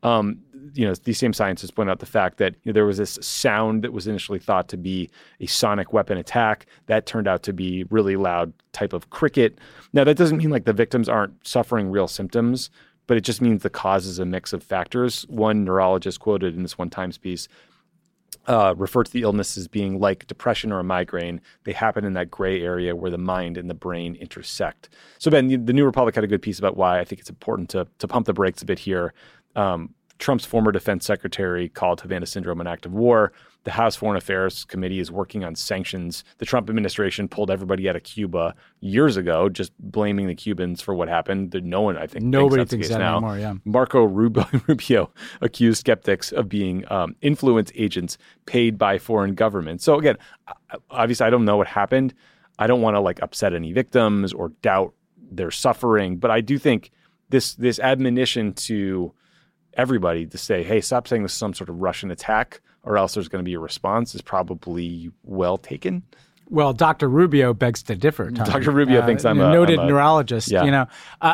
These same scientists point out the fact that there was this sound that was initially thought to be a sonic weapon attack that turned out to be really loud type of cricket. Now, that doesn't mean the victims aren't suffering real symptoms, but it just means the cause is a mix of factors. One neurologist quoted in this one Times piece refer to the illness as being like depression or a migraine. They happen in that gray area where the mind and the brain intersect. So, Ben, the New Republic had a good piece about why I think it's important to pump the brakes a bit here. Trump's former defense secretary called Havana syndrome an act of war. The House Foreign Affairs Committee is working on sanctions. The Trump administration pulled everybody out of Cuba years ago, just blaming the Cubans for what happened. No one, I think, nobody thinks that now. Anymore. Yeah. Marco Rubio accused skeptics of being influence agents paid by foreign governments. So again, obviously, I don't know what happened. I don't want to upset any victims or doubt their suffering, but I do think this admonition to everybody to say, hey, stop saying this is some sort of Russian attack or else there's going to be a response is probably well taken. Well, Dr. Rubio begs to differ. Tom. Dr. Rubio thinks I'm a noted neurologist. Yeah.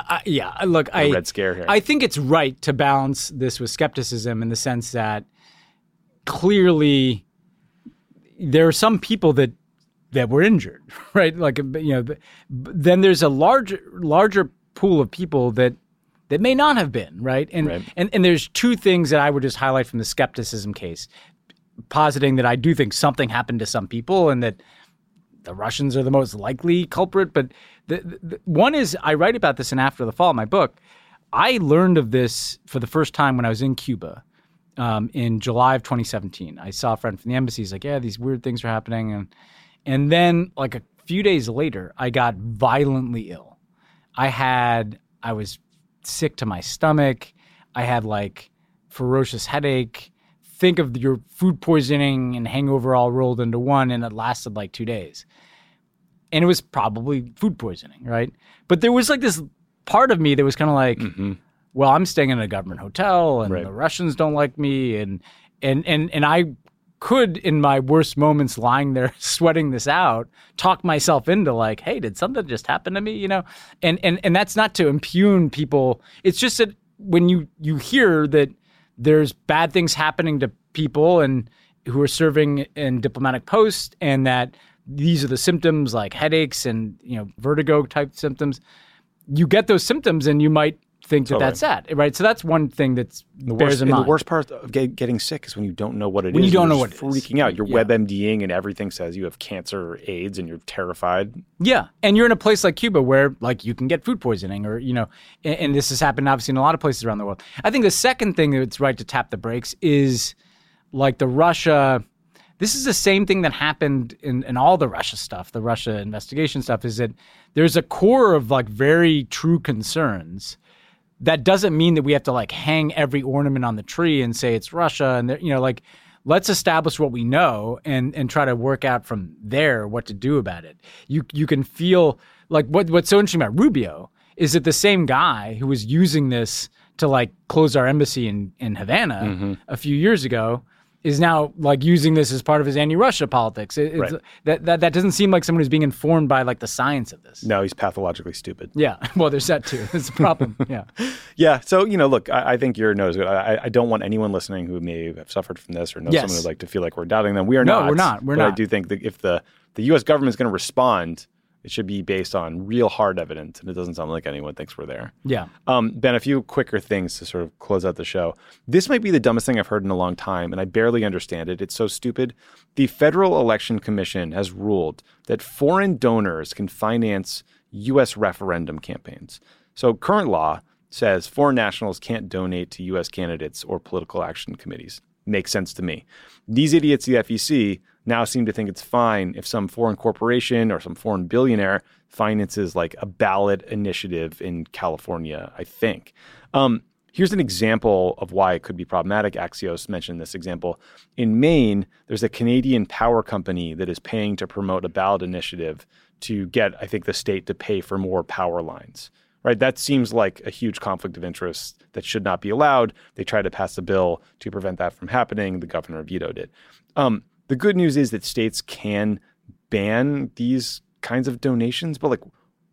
Look, Red Scare here. I think it's right to balance this with skepticism in the sense that clearly there are some people that were injured, right? Then there's a larger pool of people that may not have been, right? And there's two things that I would just highlight from the skepticism case, positing that I do think something happened to some people and that the Russians are the most likely culprit. But the one is, I write about this in After the Fall, my book. I learned of this for the first time when I was in Cuba in July of 2017. I saw a friend from the embassy. He's like, yeah, these weird things are happening. And then a few days later, I got violently ill. I was sick to my stomach. I had ferocious headache. Think of your food poisoning and hangover all rolled into one, and it lasted 2 days. And it was probably food poisoning, right? But there was this part of me that was kind of well, I'm staying in a government hotel, and the Russians don't like me, and I could, in my worst moments, lying there sweating this out, talk myself into hey, did something just happen to me? And that's not to impugn people. It's just that when you hear that there's bad things happening to people and who are serving in diplomatic posts, and that these are the symptoms like headaches and vertigo type symptoms, you get those symptoms and you might think that that's it, right? So that's one thing that's bears in mind. The worst part of getting sick is when you don't know what it is. When you don't know what it is. Freaking out. You're WebMDing and everything says you have cancer or AIDS and you're terrified. Yeah. And you're in a place like Cuba where you can get food poisoning or, and this has happened obviously in a lot of places around the world. I think the second thing that's right to tap the brakes is the Russia. This is the same thing that happened in all the Russia stuff, the Russia investigation stuff, is that there's a core of very true concerns. That doesn't mean that we have to hang every ornament on the tree and say it's Russia and let's establish what we know and try to work out from there what to do about it. You can feel what's so interesting about Rubio is that the same guy who was using this to close our embassy in Havana a few years ago is now using this as part of his anti-Russia politics. That doesn't seem like someone who's being informed by the science of this. No, he's pathologically stupid. Yeah, well, there's that too. It's a problem. Yeah, yeah. So look, I think your note is good. I don't want anyone listening who may have suffered from this or know someone who'd like to feel like we're doubting them. We are not. No, we're not. I do think that if the U.S. government is going to respond It should be based on real hard evidence, and it doesn't sound like anyone thinks we're there. Yeah. Ben, a few quicker things to sort of close out the show. This might be the dumbest thing I've heard in a long time, and I barely understand it. It's so stupid. The Federal Election Commission has ruled that foreign donors can finance U.S. referendum campaigns. So current law says foreign nationals can't donate to U.S. candidates or political action committees. Makes sense to me. These idiots, the FEC, now seem to think it's fine if some foreign corporation or some foreign billionaire finances like a ballot initiative in California, I think. Here's an example of why it could be problematic. Axios mentioned this example. In Maine, there's a Canadian power company that is paying to promote a ballot initiative to get, I think, the state to pay for more power lines. Right? That seems like a huge conflict of interest that should not be allowed. They tried to pass a bill to prevent that from happening. The governor vetoed it. The good news is that states can ban these kinds of donations, but like,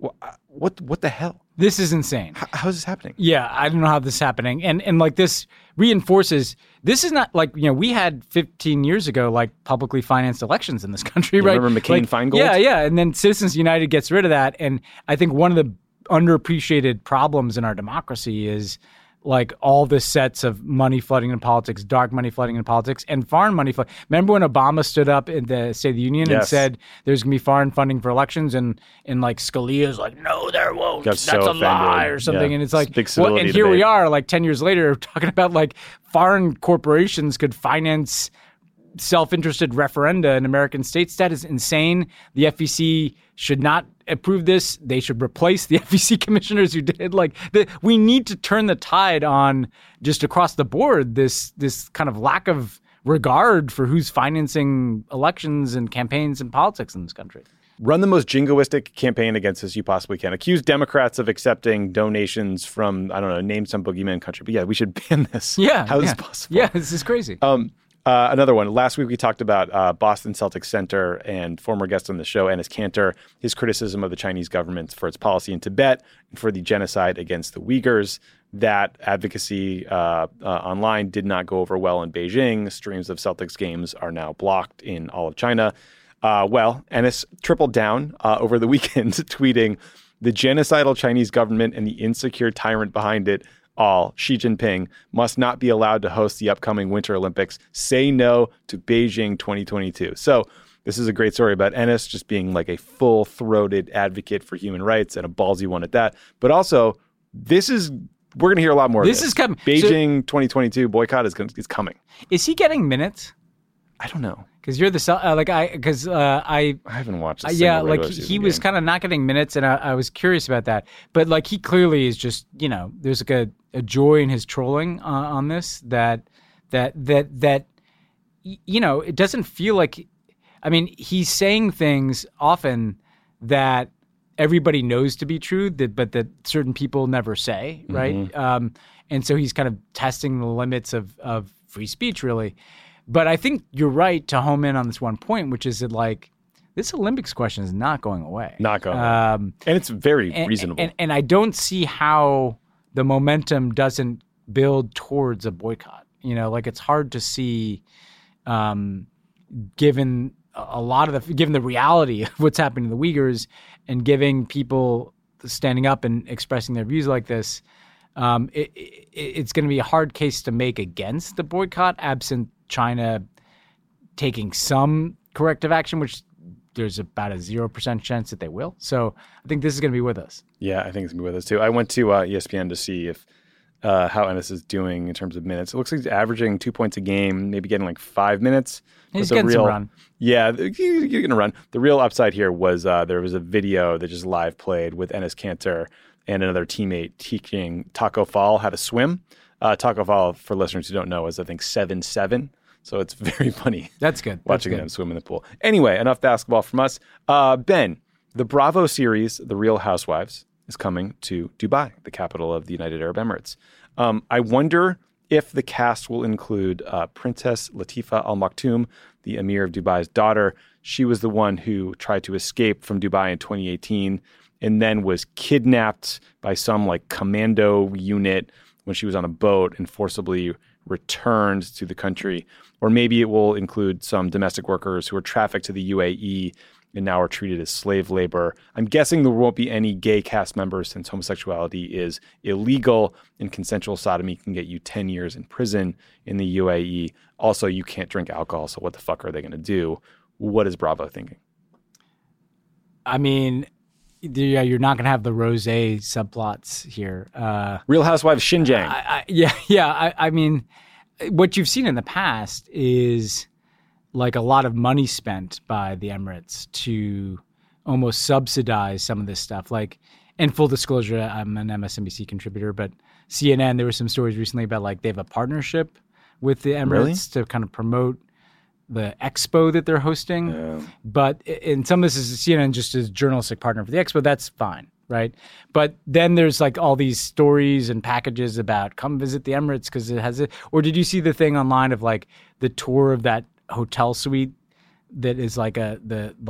what the hell? This is insane. How is this happening? Yeah, I don't know how this is happening. And like this reinforces, this is not like, we had 15 years ago, like publicly financed elections in this country, right? Remember McCain-Feingold? Yeah. And then Citizens United gets rid of that. And I think one of the underappreciated problems in our democracy is like all the sets of money flooding in politics, dark money flooding in politics, and foreign money flooding. Remember when Obama stood up in the State of the Union and said there's going to be foreign funding for elections, and like Scalia's like, no, there won't. That's a lie or something. And it's like, well, and here we are like 10 years later talking about like foreign corporations could finance self-interested referenda in American states. That is insane. The FEC should not approve this. They should replace the FEC commissioners who did. We need to turn the tide on just across the board this kind of lack of regard for who's financing elections and campaigns and politics in this country. Run the most jingoistic campaign against us you possibly can. Accuse Democrats of accepting donations from, I don't know, name some boogeyman country. But yeah, we should ban this. Yeah. How is this possible? Yeah, this is crazy. Another one. Last week we talked about Boston Celtics center and former guest on the show, Enes Kanter, his criticism of the Chinese government for its policy in Tibet and for the genocide against the Uyghurs. That advocacy online did not go over well in Beijing. Streams of Celtics games are now blocked in all of China. Enes tripled down over the weekend, tweeting, "The genocidal Chinese government and the insecure tyrant behind it, all, Xi Jinping, must not be allowed to host the upcoming Winter Olympics. Say no to Beijing 2022. So this is a great story about Enes just being like a full-throated advocate for human rights, and a ballsy one at that. But also, we're going to hear a lot more of this. This is coming. Beijing 2022 boycott is coming. Is he getting minutes? I don't know. Because you're I haven't watched this. Yeah, like he was kind of not getting minutes, and I was curious about that. But like he clearly is just, there's like a joy in his trolling on this that it doesn't feel like, I mean, he's saying things often that everybody knows to be true, but that certain people never say, right? Mm-hmm. And so he's kind of testing the limits of free speech, really. But I think you're right to home in on this one point, which is that like this Olympics question is not going away. Not going away. And it's very reasonable. And I don't see how the momentum doesn't build towards a boycott. It's hard to see, given the reality of what's happening to the Uyghurs and giving people standing up and expressing their views like this, it's going to be a hard case to make against the boycott, absent China taking some corrective action, which there's about a 0% chance that they will. So I think this is going to be with us. Yeah, I think it's going to be with us too. I went to ESPN to see if how Enes is doing in terms of minutes. It looks like he's averaging 2 points a game, maybe getting like 5 minutes. He's getting some run. Yeah, he's getting a run. The real upside here was there was a video that just live played with Enes Kanter and another teammate teaching Taco Fall how to swim. Taco Fall, for listeners who don't know, is I think 7'7". So it's very funny. That's good. Watching them swim in the pool. Anyway, enough basketball from us. Ben, the Bravo series, The Real Housewives, is coming to Dubai, the capital of the United Arab Emirates. I wonder if the cast will include Princess Latifa Al Maktoum, the Emir of Dubai's daughter. She was the one who tried to escape from Dubai in 2018 and then was kidnapped by some like commando unit when she was on a boat and forcibly returned to the country. Or maybe it will include some domestic workers who were trafficked to the UAE and now are treated as slave labor. I'm guessing there won't be any gay cast members since homosexuality is illegal and consensual sodomy can get you 10 years in prison in the UAE. Also, you can't drink alcohol, so what the fuck are they going to do? What is Bravo thinking? I mean, yeah, you're not going to have the rosé subplots here. Real Housewives Xinjiang. I mean, what you've seen in the past is like a lot of money spent by the Emirates to almost subsidize some of this stuff. Like, in full disclosure, I'm an MSNBC contributor, but CNN, there were some stories recently about like they have a partnership with the Emirates to kind of promote the expo that they're hosting. But in some of this is CNN just as journalistic partner for the expo. That's fine, right? But then there's like all these stories and packages about come visit the Emirates because it has it. Or did you see the thing online of like the tour of that hotel suite that is like in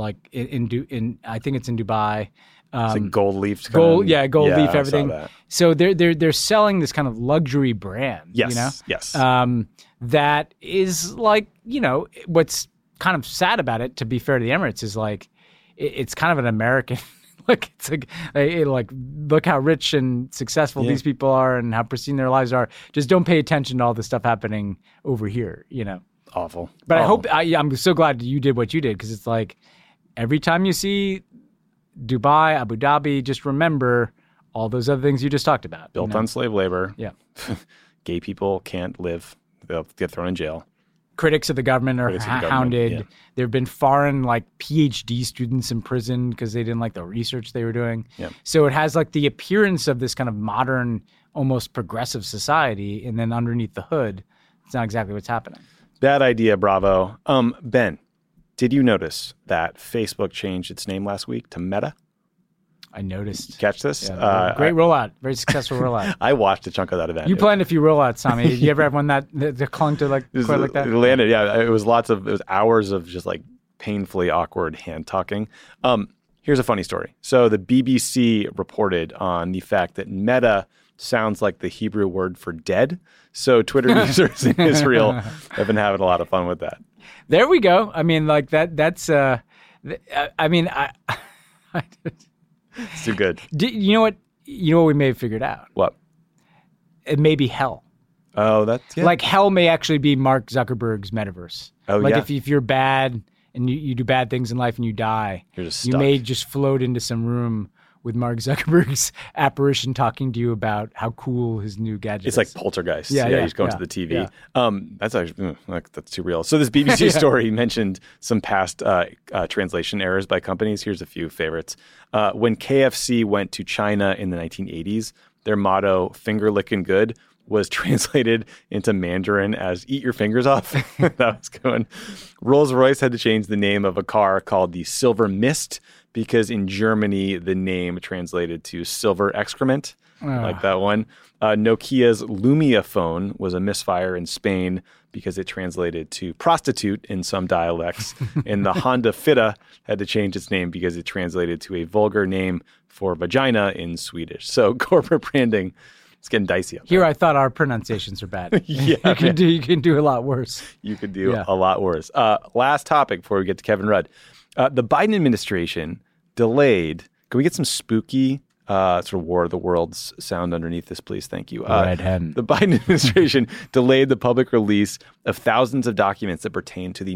I think it's in Dubai. It's like gold leaf. Gold leaf, everything. I saw that. So they're selling this kind of luxury brand. Yes. You know? Yes. That is like, you know, what's kind of sad about it, to be fair to the Emirates, is like it's kind of an American. Like it's like look how rich and successful these people are and how pristine their lives are. Just don't pay attention to all the stuff happening over here. You know. Awful. But I'm so glad you did what you did, because it's like every time you see Dubai, Abu Dhabi, just remember all those other things you just talked about. Built on slave labor. Yeah. Gay people can't live. They'll get thrown in jail. Critics of the government are hounded. Yeah. There have been foreign like PhD students in prison because they didn't like the research they were doing. Yeah. So it has like the appearance of this kind of modern, almost progressive society, and then underneath the hood, it's not exactly what's happening. Bad idea, Bravo. Ben, did you notice that Facebook changed its name last week to Meta? I noticed. Catch this? Yeah, great rollout. Very successful rollout. I watched a chunk of that event. You planned a few rollouts, Tommy. Did you ever have one that clung to like quite like that? It landed, yeah. It was hours of just like painfully awkward hand talking. Here's a funny story. So the BBC reported on the fact that Meta sounds like the Hebrew word for dead. So Twitter users in Israel have been having a lot of fun with that. There we go. I mean, like that's. I mean, it's too good. You know what? You know what we may have figured out? What? It may be hell. Oh, that's like hell may actually be Mark Zuckerberg's metaverse. Oh, like yeah. if you're bad and you do bad things in life and you die, you may just float into some room with Mark Zuckerberg's apparition talking to you about how cool his new gadget is. It's like Poltergeist. Yeah, he's going to the TV. Yeah. That's actually that's too real. So this BBC story mentioned some past translation errors by companies. Here's a few favorites. When KFC went to China in the 1980s, their motto, finger licking good, was translated into Mandarin as eat your fingers off. That was going. Rolls-Royce had to change the name of a car called the Silver Mist because in Germany, the name translated to silver excrement, like that one. Nokia's Lumia phone was a misfire in Spain because it translated to prostitute in some dialects. And the Honda Fitta had to change its name because it translated to a vulgar name for vagina in Swedish. So corporate branding, it's getting dicey up there. Here, I thought our pronunciations are bad. Yeah, you can do a lot worse. You could do a lot worse. Last topic before we get to Kevin Rudd. The Biden administration delayed. Can we get some spooky sort of War of the Worlds sound underneath this, please? Thank you. Red hen. The Biden administration delayed the public release of thousands of documents that pertain to the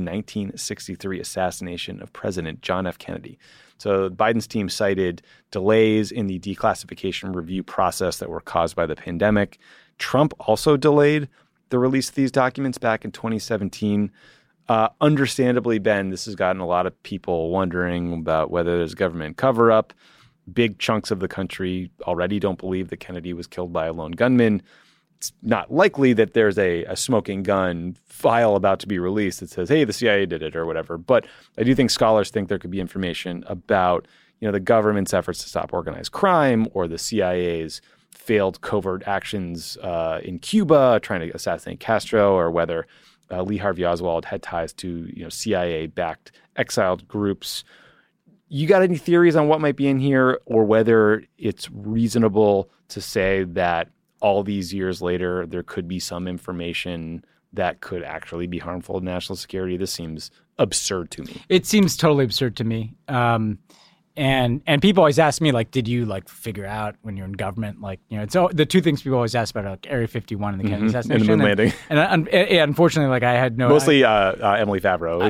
1963 assassination of President John F. Kennedy. So Biden's team cited delays in the declassification review process that were caused by the pandemic. Trump also delayed the release of these documents back in 2017. Understandably, Ben, this has gotten a lot of people wondering about whether there's government cover-up. Big chunks of the country already don't believe that Kennedy was killed by a lone gunman. It's not likely that there's a smoking gun file about to be released that says, hey, the CIA did it or whatever. But I do think scholars think there could be information about, the government's efforts to stop organized crime or the CIA's failed covert actions in Cuba, trying to assassinate Castro, or whether Lee Harvey Oswald had ties to, CIA-backed exiled groups. You got any theories on what might be in here, or whether it's reasonable to say that all these years later, there could be some information that could actually be harmful to national security? This seems absurd to me. It seems totally absurd to me. And people always ask me, like, did you like figure out when you're in government, like, you know, it's the two things people always ask about are like Area 51 and the Kennedy assassination, and the moon landing. And unfortunately, like, I had no mostly Emily Favreau.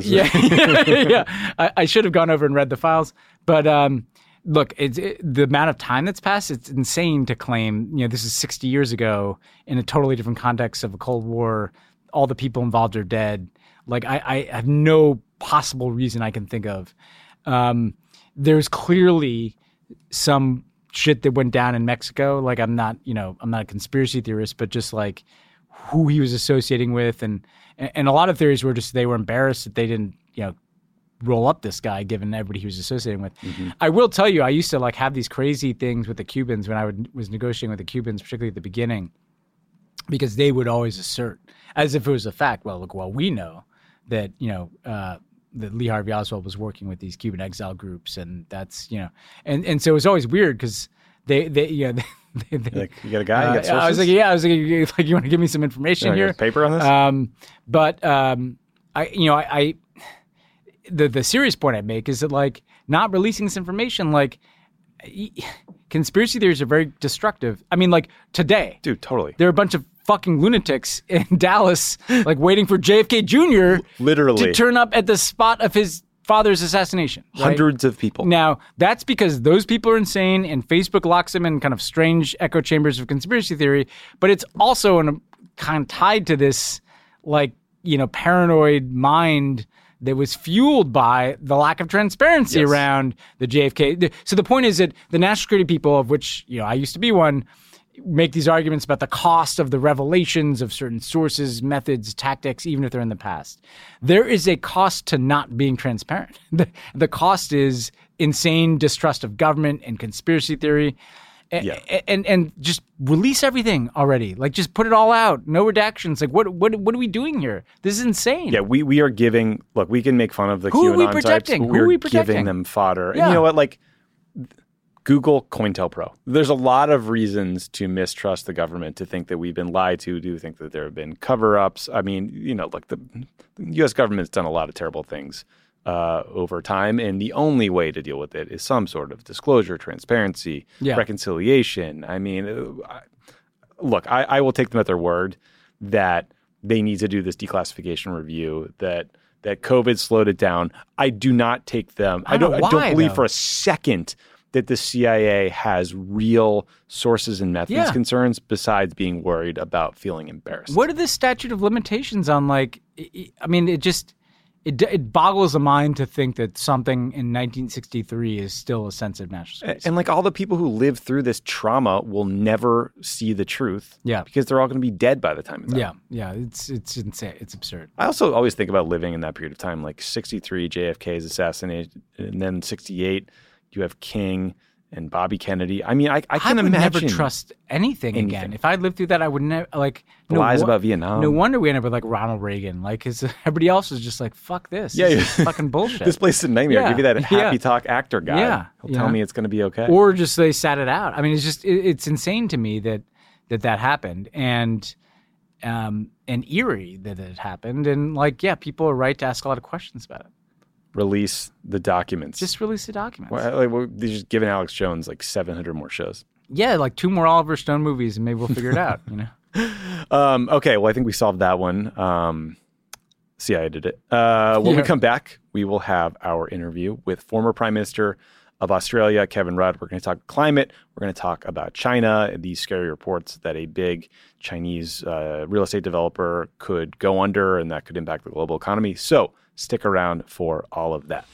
I should have gone over and read the files, but look, the amount of time that's passed, it's insane to claim, you know, this is 60 years ago in a totally different context of a Cold War. All the people involved are dead. Like, I have no possible reason I can think of. There's clearly some shit that went down in Mexico. Like, I'm not a conspiracy theorist, but just like who he was associating with. And a lot of theories were just they were embarrassed that they didn't, you know, roll up this guy given everybody he was associating with. I will tell you, I used to like have these crazy things with the Cubans when I was negotiating with the Cubans, particularly at the beginning, because they would always assert, as if it was a fact, well, look, we know that, you know, that Lee Harvey Oswald was working with these Cuban exile groups, and that's, you know, and so it was always weird because they you know, they like, you got a guy, you got sources? I was like, you want to give me some information here? Paper on this? The serious point I make is that, like, not releasing this information, like, conspiracy theories are very destructive. I mean, like, today, dude, totally, there are a bunch of fucking lunatics in Dallas, like, waiting for JFK Jr. literally to turn up at the spot of his father's assassination. Right? Hundreds of people. Now, that's because those people are insane, and Facebook locks them in kind of strange echo chambers of conspiracy theory. But it's also kind of tied to this, like, you know, paranoid mind that was fueled by the lack of transparency around the JFK. So the point is that the national security people, of which, you know, I used to be one, make these arguments about the cost of the revelations of certain sources, methods, tactics, even if they're in the past. There is a cost to not being transparent. The cost is insane distrust of government and conspiracy theory. And just release everything already. Like, just put it all out. No redactions. Like, what are we doing here? This is insane. Yeah, we are giving. Look, we can make fun of the Who QAnon are we protecting? types. Who are we giving protecting? them fodder. Yeah. And you know what? Like, Google COINTELPRO. There's a lot of reasons to mistrust the government, to think that we've been lied to think that there have been cover-ups. I mean, you know, like the U.S. government's done a lot of terrible things over time, and the only way to deal with it is some sort of disclosure, transparency, reconciliation. I mean, look, I will take them at their word that they need to do this declassification review, that COVID slowed it down. I do not take them. I don't believe for a second that the CIA has real sources and methods concerns besides being worried about feeling embarrassed. What are the statute of limitations on, like, I mean, it boggles the mind to think that something in 1963 is still a sensitive national security. And like, all the people who lived through this trauma will never see the truth because they're all going to be dead by the time it's out. Yeah, it's insane. It's absurd. I also always think about living in that period of time, like 63, JFK is assassinated, and then 68, you have King and Bobby Kennedy. I mean, I can would imagine never trust anything again. If I lived through that, I would never, like, lies about Vietnam. No wonder we ended up with, like, Ronald Reagan. Like, because everybody else was just like, fuck this. Yeah, this is fucking bullshit. This place is a nightmare. Give you that happy talk actor guy. Yeah. He'll tell me it's going to be okay. Or just they sat it out. I mean, it's just, it's insane to me that happened. And eerie that it happened. And, like, people are right to ask a lot of questions about it. Release the documents. Just release the documents. They're just giving Alex Jones like 700 more shows. Yeah, like 2 more Oliver Stone movies, and maybe we'll figure it out. You know. Okay, well, I think we solved that one. CIA did it. When we come back, we will have our interview with former Prime Minister of Australia, Kevin Rudd. We're going to talk climate. We're going to talk about China, these scary reports that a big Chinese real estate developer could go under, and that could impact the global economy. So stick around for all of that.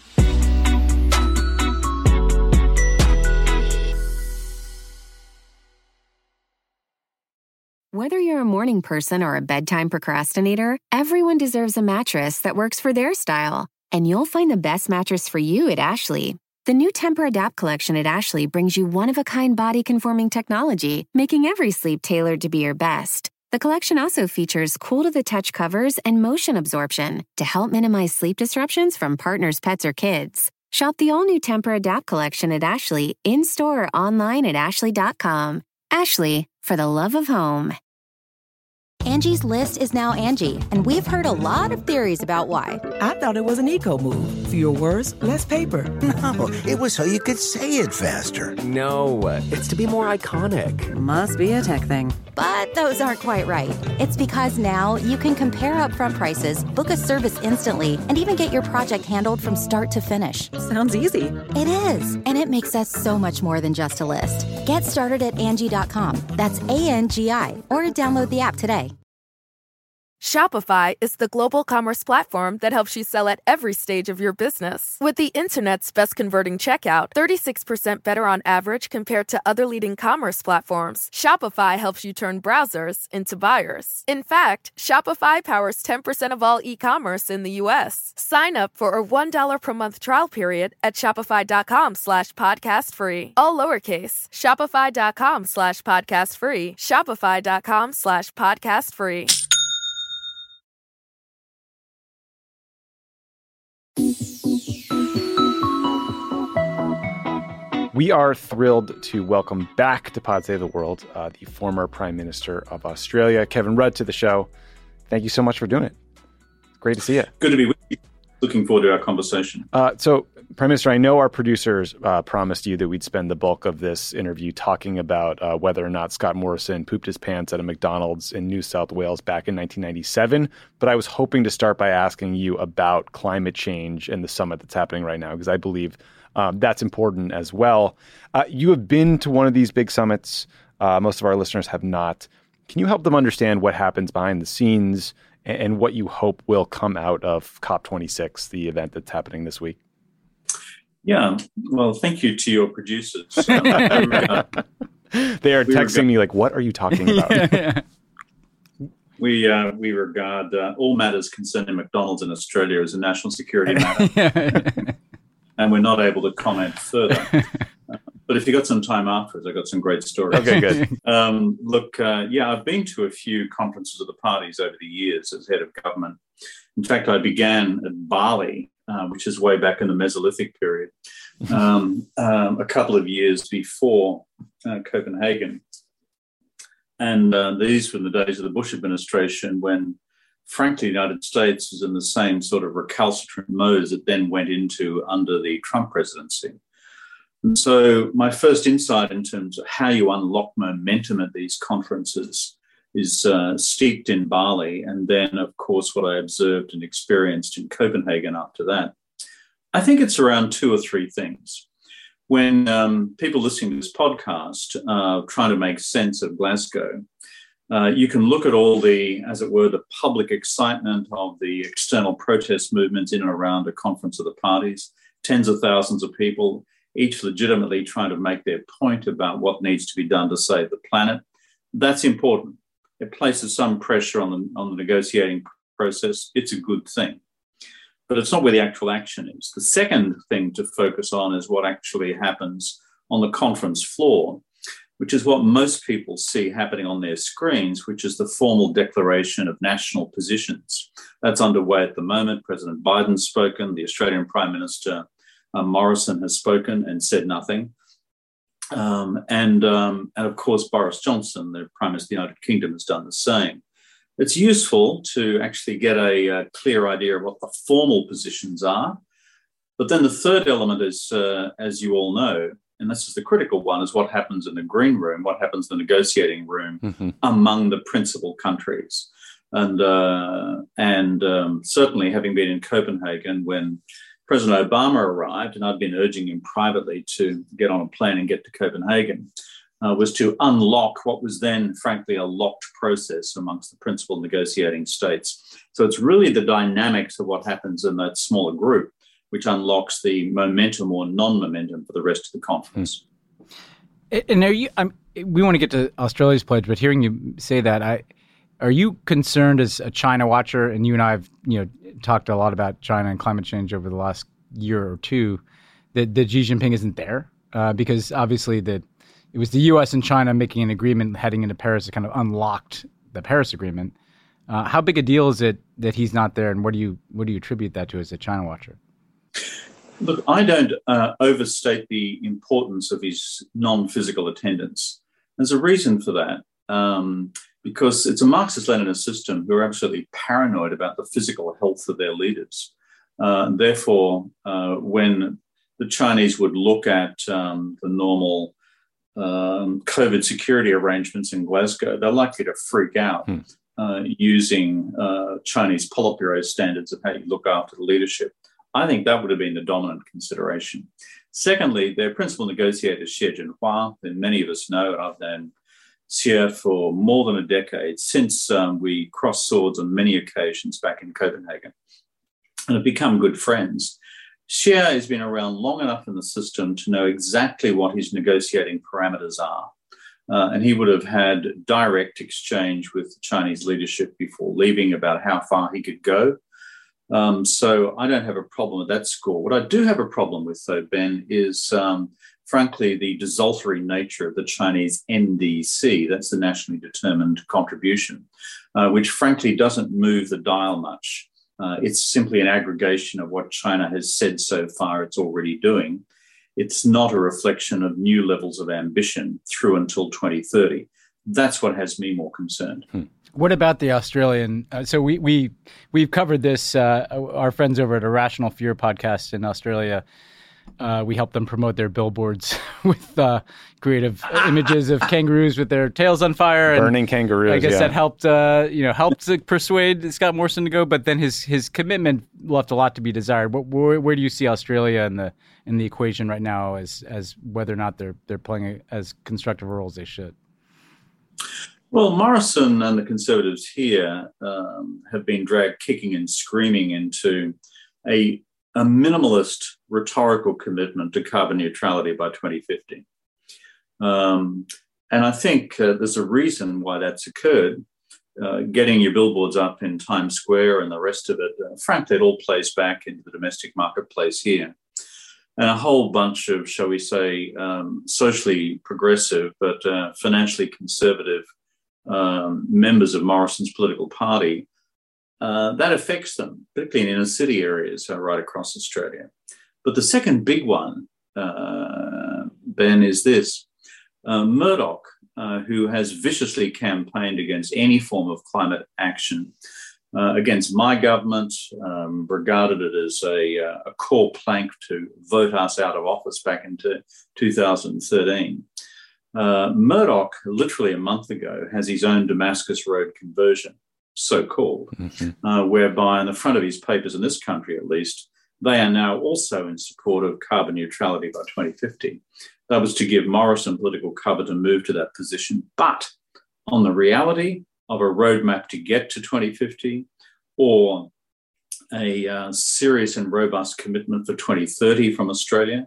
Whether you're a morning person or a bedtime procrastinator, everyone deserves a mattress that works for their style. And you'll find the best mattress for you at Ashley. The new Tempur-Adapt collection at Ashley brings you one-of-a-kind body-conforming technology, making every sleep tailored to be your best. The collection also features cool-to-the-touch covers and motion absorption to help minimize sleep disruptions from partners, pets, or kids. Shop the all-new Tempur-Adapt collection at Ashley, in-store or online at ashley.com. Ashley, for the love of home. Angie's List is now Angie, and we've heard a lot of theories about why. I thought it was an eco move. Fewer words, less paper. No, it was so you could say it faster. No, it's to be more iconic. Must be a tech thing. But those aren't quite right. It's because now you can compare upfront prices, book a service instantly, and even get your project handled from start to finish. Sounds easy. It is, and it makes us so much more than just a list. Get started at Angie.com. That's ANGI, or download the app today. Shopify is the global commerce platform that helps you sell at every stage of your business. With the internet's best converting checkout, 36% better on average compared to other leading commerce platforms, Shopify helps you turn browsers into buyers. In fact, Shopify powers 10% of all e-commerce in the U.S. Sign up for a $1 per month trial period at shopify.com/podcast free. All lowercase, shopify.com/podcast free, shopify.com/podcast free. We are thrilled to welcome back to Pod Save the World the former Prime Minister of Australia, Kevin Rudd, to the show. Thank you so much for doing it. Great to see you. Good to be with you. Looking forward to our conversation. So, Prime Minister, I know our producers promised you that we'd spend the bulk of this interview talking about whether or not Scott Morrison pooped his pants at a McDonald's in New South Wales back in 1997. But I was hoping to start by asking you about climate change and the summit that's happening right now, because I believe that's important as well. You have been to one of these big summits. Most of our listeners have not. Can you help them understand what happens behind the scenes and what you hope will come out of COP26, the event that's happening this week? Yeah, well, thank you to your producers. They are texting me like, what are you talking about? We regard all matters concerning McDonald's in Australia as a national security matter. And we're not able to comment further. But if you got some time afterwards, I got some great stories. Okay, good. I've been to a few conferences of the parties over the years as head of government. In fact, I began at Bali, which is way back in the Mesolithic period, a couple of years before Copenhagen. And these were the days of the Bush administration when, frankly, the United States was in the same sort of recalcitrant mode as it then went into under the Trump presidency. And so my first insight in terms of how you unlock momentum at these conferences is steeped in Bali. And then, of course, what I observed and experienced in Copenhagen after that. I think it's around two or three things. When people listening to this podcast are trying to make sense of Glasgow, you can look at all the, as it were, the public excitement of the external protest movements in and around a conference of the parties, tens of thousands of people, each legitimately trying to make their point about what needs to be done to save the planet. That's important. It places some pressure on the negotiating process. It's a good thing. But it's not where the actual action is. The second thing to focus on is what actually happens on the conference floor, which is what most people see happening on their screens, which is the formal declaration of national positions. That's underway at the moment. President Biden's spoken. The Australian Prime Minister Morrison has spoken and said nothing. And of course, Boris Johnson, the Prime Minister of the United Kingdom, has done the same. It's useful to actually get a clear idea of what the formal positions are. But then the third element is, as you all know, and this is the critical one, is what happens in the green room, what happens in the negotiating room among the principal countries. And certainly having been in Copenhagen when President Obama arrived, and I'd been urging him privately to get on a plane and get to Copenhagen, was to unlock what was then, frankly, a locked process amongst the principal negotiating states. So it's really the dynamics of what happens in that smaller group which unlocks the momentum or non-momentum for the rest of the conference. And we want to get to Australia's pledge, but hearing you say that, are you concerned as a China watcher? And you and I have, talked a lot about China and climate change over the last year or two. That Xi Jinping isn't there because obviously it was the U.S. and China making an agreement heading into Paris that kind of unlocked the Paris Agreement. How big a deal is it that he's not there, and what do you attribute that to as a China watcher? Look, I don't overstate the importance of his non-physical attendance. There's a reason for that, because it's a Marxist-Leninist system who are absolutely paranoid about the physical health of their leaders. Therefore, when the Chinese would look at the normal COVID security arrangements in Glasgow, they're likely to freak out using Chinese Politburo standards of how you look after the leadership. I think that would have been the dominant consideration. Secondly, their principal negotiator, Xie Jinhua, that many of us know, and I've known Xie for more than a decade, since we crossed swords on many occasions back in Copenhagen and have become good friends. Xie has been around long enough in the system to know exactly what his negotiating parameters are. And he would have had direct exchange with the Chinese leadership before leaving about how far he could go. So I don't have a problem with that score. What I do have a problem with, though, Ben, is frankly the desultory nature of the Chinese NDC, that's the nationally determined contribution, which frankly doesn't move the dial much. It's simply an aggregation of what China has said so far it's already doing. It's not a reflection of new levels of ambition through until 2030. That's what has me more concerned. What about the Australian? So we've covered this. Our friends over at Irrational Fear podcast in Australia, we helped them promote their billboards with creative images of kangaroos with their tails on fire, burning kangaroos. I guess that helped to persuade Scott Morrison to go. But then his commitment left a lot to be desired. Where do you see Australia in the equation right now as whether or not they're playing as constructive a role as they should? Well, Morrison and the Conservatives here have been dragged kicking and screaming into a minimalist rhetorical commitment to carbon neutrality by 2050. And I think there's a reason why that's occurred. Getting your billboards up in Times Square and the rest of it, frankly, it all plays back into the domestic marketplace here. And a whole bunch of, shall we say, socially progressive but financially conservative members of Morrison's political party, that affects them, particularly in inner city areas right across Australia. But the second big one, Ben, is this. Murdoch, who has viciously campaigned against any form of climate action, against my government, regarded it as a core plank to vote us out of office back into 2013. Murdoch, literally a month ago, has his own Damascus Road conversion, so-called, whereby on the front of his papers in this country, at least, they are now also in support of carbon neutrality by 2050. That was to give Morrison political cover to move to that position. But on the reality of a roadmap to get to 2050 or a serious and robust commitment for 2030 from Australia,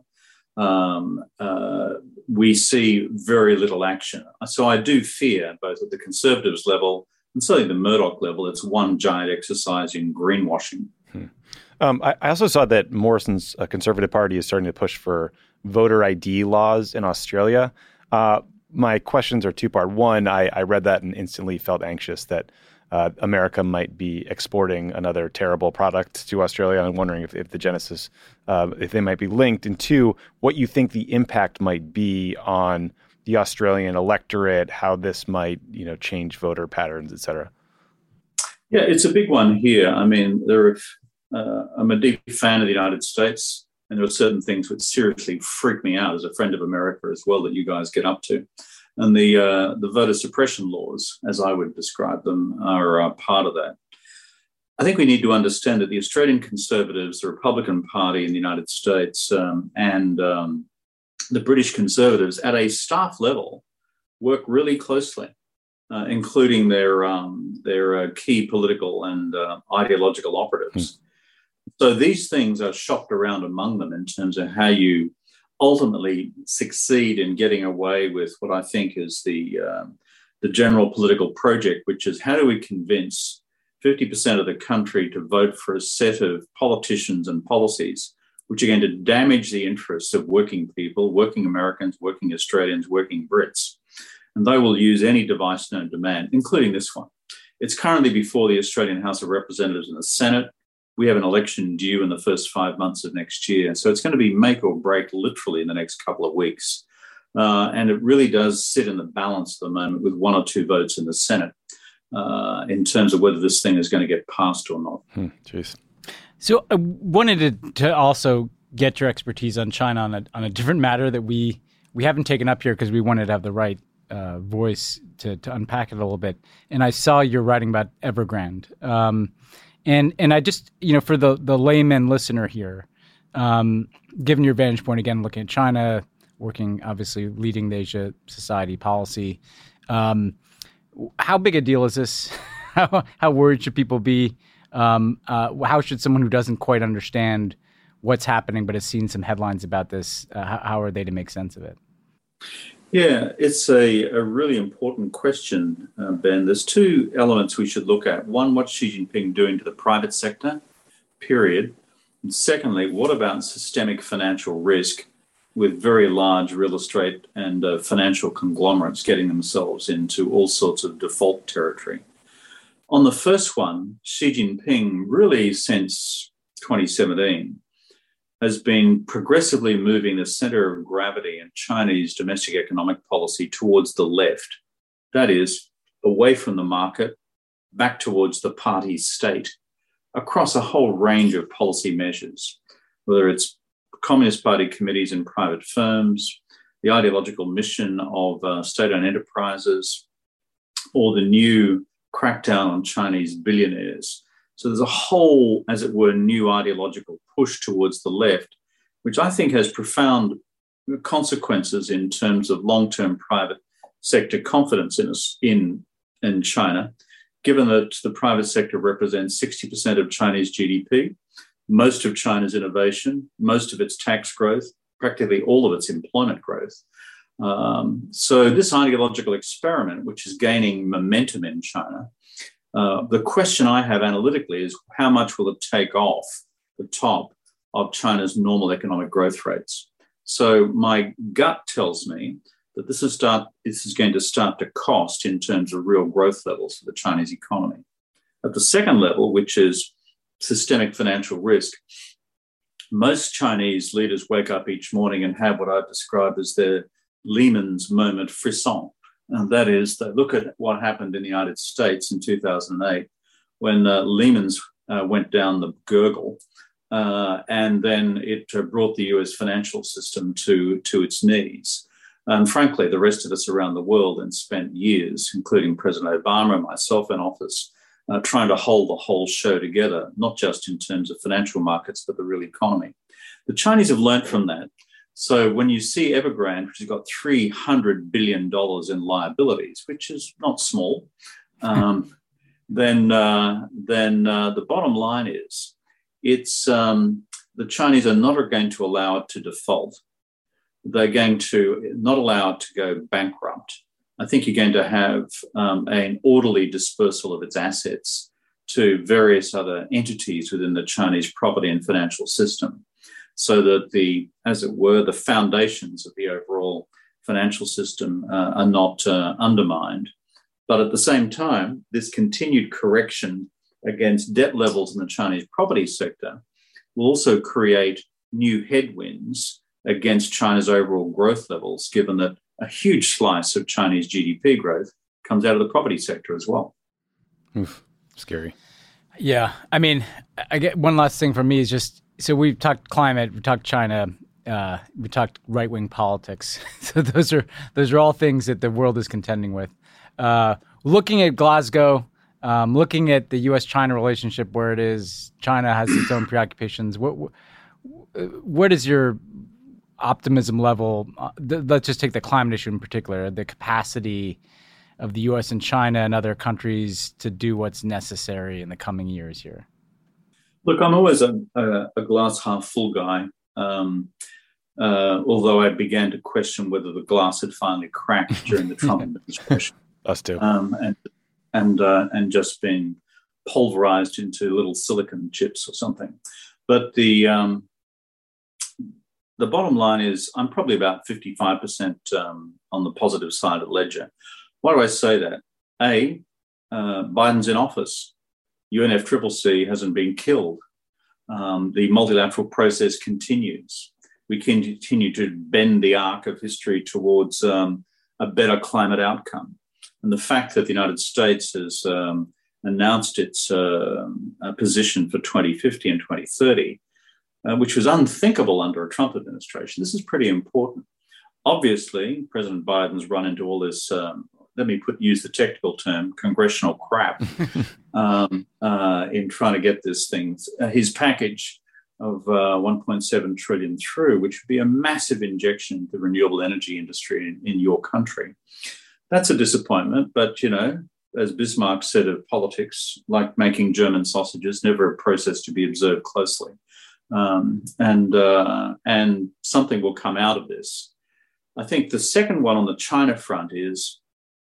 we see very little action. So I do fear, both at the Conservatives level and certainly the Murdoch level, it's one giant exercise in greenwashing. I also saw that Morrison's Conservative Party is starting to push for voter ID laws in Australia. My questions are two-part. One, I read that and instantly felt anxious that America might be exporting another terrible product to Australia. I'm wondering if the genesis, if they might be linked. And two, what you think the impact might be on the Australian electorate, how this might, change voter patterns, et cetera. Yeah, it's a big one here. I mean, I'm a deep fan of the United States, and there are certain things which seriously freak me out as a friend of America as well that you guys get up to. And the voter suppression laws, as I would describe them, are part of that. I think we need to understand that the Australian Conservatives, the Republican Party in the United States, and the British Conservatives at a staff level work really closely, including their key political and ideological operatives. So these things are shopped around among them in terms of how you ultimately succeed in getting away with what I think is the general political project, which is how do we convince 50% of the country to vote for a set of politicians and policies which are going to damage the interests of working people, working Americans, working Australians, working Brits. And they will use any device known to man, including this one. It's currently before the Australian House of Representatives and the Senate. We have an election due in the first 5 months of next year. So it's going to be make or break literally in the next couple of weeks. And it really does sit in the balance at the moment with one or two votes in the Senate. in terms of whether this thing is going to get passed or not. Jeez. So I wanted to also get your expertise on China on a different matter that we haven't taken up here because we wanted to have the right voice to unpack it a little bit. And I saw you're writing about Evergrande. And I just, for the layman listener here, given your vantage point, again, looking at China, working, obviously, leading the Asia Society policy, how big a deal is this? How worried should people be? How should someone who doesn't quite understand what's happening but has seen some headlines about this, how are they to make sense of it? Yeah, it's a really important question, Ben. There's two elements we should look at. One, what's Xi Jinping doing to the private sector, period. And secondly, what about systemic financial risk with very large real estate and financial conglomerates getting themselves into all sorts of default territory? On the first one, Xi Jinping, really since 2017, has been progressively moving the center of gravity in Chinese domestic economic policy towards the left. That is, away from the market, back towards the party state, across a whole range of policy measures, whether it's Communist Party committees in private firms, the ideological mission of state-owned enterprises, or the new crackdown on Chinese billionaires. So there's a whole, as it were, new ideological push towards the left, which I think has profound consequences in terms of long-term private sector confidence in China, given that the private sector represents 60% of Chinese GDP, most of China's innovation, most of its tax growth, practically all of its employment growth. So this ideological experiment, which is gaining momentum in China, the question I have analytically is how much will it take off the top of China's normal economic growth rates? So my gut tells me that this is going to start to cost in terms of real growth levels for the Chinese economy. At the second level, which is systemic financial risk, most Chinese leaders wake up each morning and have what I've described as their Lehman's moment frisson. And that is, they look at what happened in the United States in 2008 when Lehman's went down the gurgle, and then it brought the US financial system to its knees. And frankly, the rest of us around the world then spent years, including President Obama and myself in office, trying to hold the whole show together, not just in terms of financial markets, but the real economy. The Chinese have learned from that. So when you see Evergrande, which has got $300 billion in liabilities, which is not small, then the bottom line is the Chinese are not going to allow it to default. They're going to not allow it to go bankrupt. I think you're going to have an orderly dispersal of its assets to various other entities within the Chinese property and financial system, so that as it were, the foundations of the overall financial system are not undermined. But at the same time, this continued correction against debt levels in the Chinese property sector will also create new headwinds against China's overall growth levels, given that a huge slice of Chinese GDP growth comes out of the property sector as well. Oof, scary. Yeah. I mean, I get one last thing from me is just, so we've talked climate, we talked China, we talked right-wing politics. So those are all things that the world is contending with. Looking at Glasgow, looking at the U.S.-China relationship where it is, China has its own preoccupations. What is your optimism level? Let's just take the climate issue in particular, the capacity of the U.S. and China and other countries to do what's necessary in the coming years here. Look, I'm always a glass half full guy, although I began to question whether the glass had finally cracked during the Trump administration. Us too. And just been pulverized into little silicon chips or something. But the bottom line is I'm probably about 55% on the positive side of the ledger. Why do I say that? A, Biden's in office. UNFCCC hasn't been killed. The multilateral process continues. We continue to bend the arc of history towards a better climate outcome. And the fact that the United States has announced its position for 2050 and 2030, which was unthinkable under a Trump administration, this is pretty important. Obviously, President Biden's run into all this, use the technical term, congressional crap in trying to get this thing, his package of 1.7 trillion through, which would be a massive injection into the renewable energy industry in your country. That's a disappointment, but, as Bismarck said of politics, like making German sausages, never a process to be observed closely. And something will come out of this. I think the second one on the China front is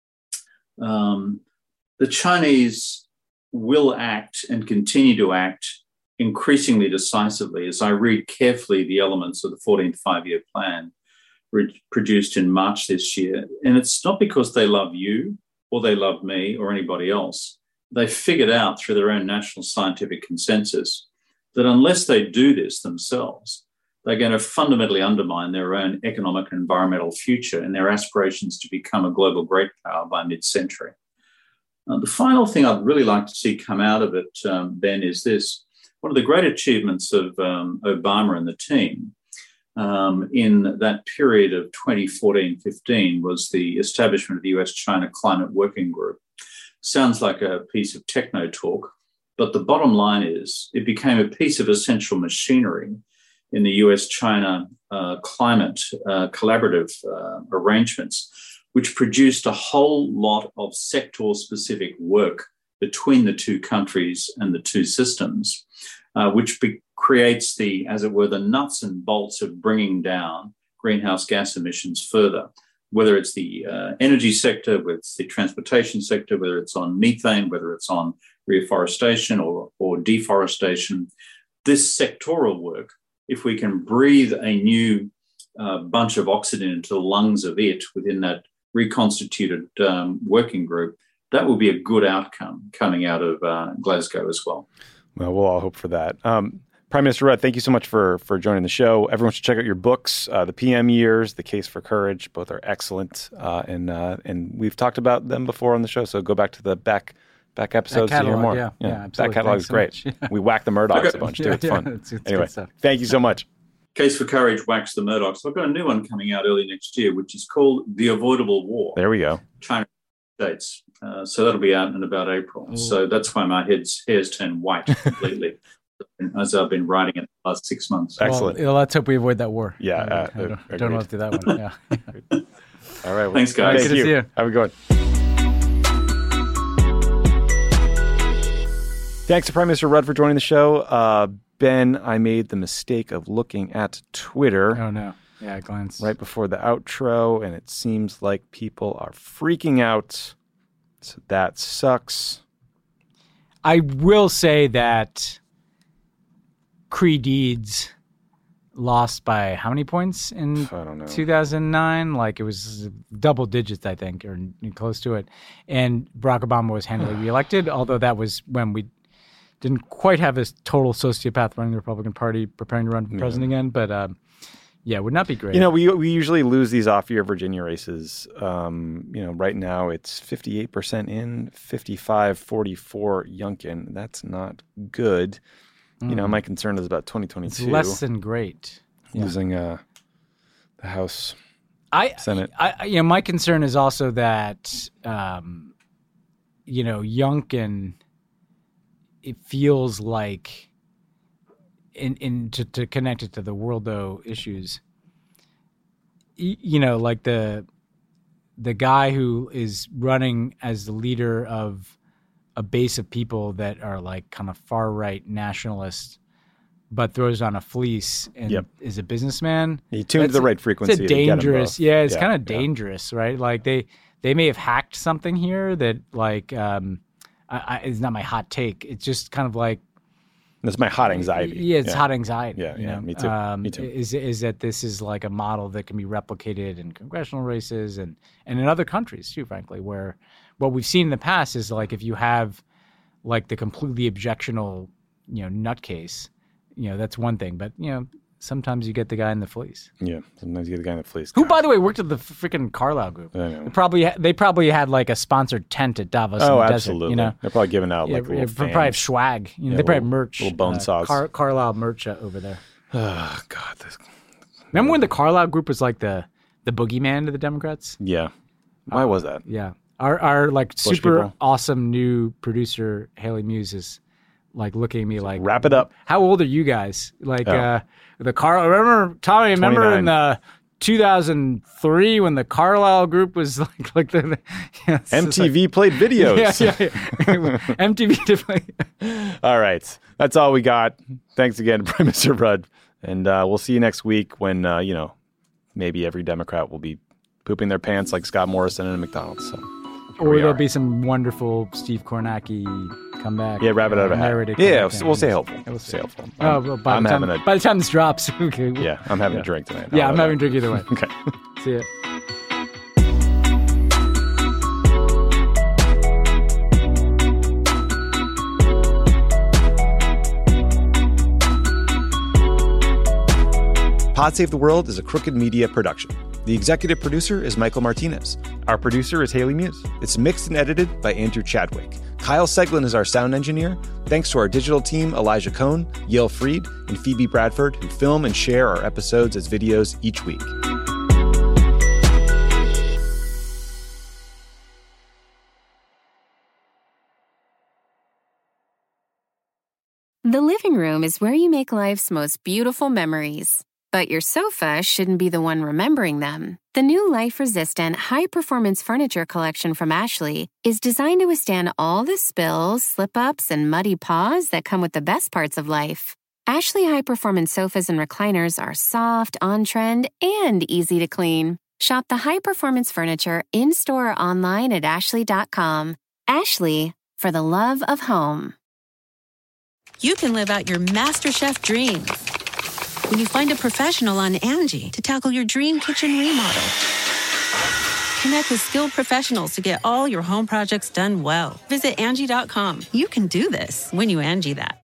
the Chinese will act and continue to act increasingly decisively as I read carefully the elements of the 14th five-year plan produced in March this year. And it's not because they love you or they love me or anybody else. They figured out through their own national scientific consensus that unless they do this themselves, they're going to fundamentally undermine their own economic and environmental future and their aspirations to become a global great power by mid-century. The final thing I'd really like to see come out of it, Ben, is this. One of the great achievements of Obama and the team in that period of 2014-15 was the establishment of the US-China Climate Working Group. Sounds like a piece of techno talk, but the bottom line is it became a piece of essential machinery in the US-China climate collaborative arrangements, which produced a whole lot of sector-specific work between the two countries and the two systems, which creates the, as it were, the nuts and bolts of bringing down greenhouse gas emissions further, whether it's the energy sector, whether it's the transportation sector, whether it's on methane, whether it's on reforestation or deforestation. This sectoral work, if we can breathe a new bunch of oxygen into the lungs of it within that reconstituted working group, that will be a good outcome coming out of Glasgow as well. Well, we'll all hope for that. Prime Minister Rudd, thank you so much for joining the show. Everyone should check out your books, The PM Years, The Case for Courage. Both are excellent, and we've talked about them before on the show, so go back to the back episodes to hear more. Yeah, absolutely. That catalog is great. Yeah. We whack the Murdochs a bunch, too. It's fun. It's anyway, thank you so much. Case for Courage, Wax the Murdochs. I've got a new one coming out early next year, which is called The Avoidable War. There we go. China States. So that'll be out in about April. Ooh. So that's why my hair's turned white completely as I've been writing it the last 6 months. Excellent. Well, let's hope we avoid that war. Yeah. I don't want to do that one. Yeah. All right. Well, thanks, guys. Good to see you. Have a good one. Thanks to Prime Minister Rudd for joining the show. Ben, I made the mistake of looking at Twitter. Oh, no. Yeah, I glanced. Right before the outro, and it seems like people are freaking out. So that sucks. I will say that Cree Deeds lost by how many points in 2009? Like it was double digits, I think, or close to it. And Barack Obama was handily reelected, although that was when we didn't quite have a total sociopath running the Republican Party preparing to run for president again. But it would not be great. We usually lose these off-year Virginia races. Right now it's 58% in, 55-44 Youngkin. That's not good. My concern is about 2022. It's less than great. Losing the House, Senate. My concern is also that, Youngkin, it feels like, to connect it to the worldo issues, like the guy who is running as the leader of a base of people that are like kind of far right nationalists, but throws on a fleece and is a businessman. He tuned to the right frequency. It's dangerous. Yeah, it's kind of dangerous, right? Like they may have hacked something here that like it's not my hot take. It's just kind of like that's my hot anxiety. Yeah, it's hot anxiety. Yeah, me too. Me too. Is that this is like a model that can be replicated in congressional races and in other countries too, frankly, where what we've seen in the past is like if you have like the completely objectional, nutcase, that's one thing. But, sometimes you get the guy in the fleece. Yeah, sometimes you get the guy in the fleece. Who, by the way, worked at the freaking Carlyle Group. I know. They probably had like a sponsored tent at Davos. Oh, in the absolutely. desert, you know, they're probably giving out like little probably have fans. swag. You know, they probably have merch. Little bone saws. Carlyle merch over there. Oh God. Remember when the Carlyle Group was like the boogeyman to the Democrats? Yeah. Why was that? Yeah. Our like Bush super people? awesome new producer Haley Muse is like looking at me like, wrap it up. How old are you guys? Like Oh. the Remember Tommy? Remember 29. in 2003 when the Carlyle Group was like the MTV played videos. yeah. MTV definitely. All right. That's all we got. Thanks again, Prime Minister Rudd. And we'll see you next week when, maybe every Democrat will be pooping their pants like Scott Morrison in a McDonald's. So, or there'll be some wonderful Steve Kornacki comeback. Yeah, rabbit out of a hat. narrative Yeah, comeback. we'll stay hopeful. We'll stay hopeful. Oh, well, by the time this drops. Okay. Yeah, I'm having a drink tonight. Yeah, I'm having a drink either way. Okay. See ya. Pod Save the World is a Crooked Media production. The executive producer is Michael Martinez. Our producer is Haley Muse. It's mixed and edited by Andrew Chadwick. Kyle Seglin is our sound engineer. Thanks to our digital team, Elijah Cohn, Yale Freed, and Phoebe Bradford, who film and share our episodes as videos each week. The living room is where you make life's most beautiful memories. But your sofa shouldn't be the one remembering them. The new life-resistant, high-performance furniture collection from Ashley is designed to withstand all the spills, slip-ups, and muddy paws that come with the best parts of life. Ashley high-performance sofas and recliners are soft, on-trend, and easy to clean. Shop the high-performance furniture in-store or online at ashley.com. Ashley, for the love of home. You can live out your MasterChef dreams when you find a professional on Angie to tackle your dream kitchen remodel. Connect with skilled professionals to get all your home projects done well. Visit Angie.com. You can do this when you Angie that.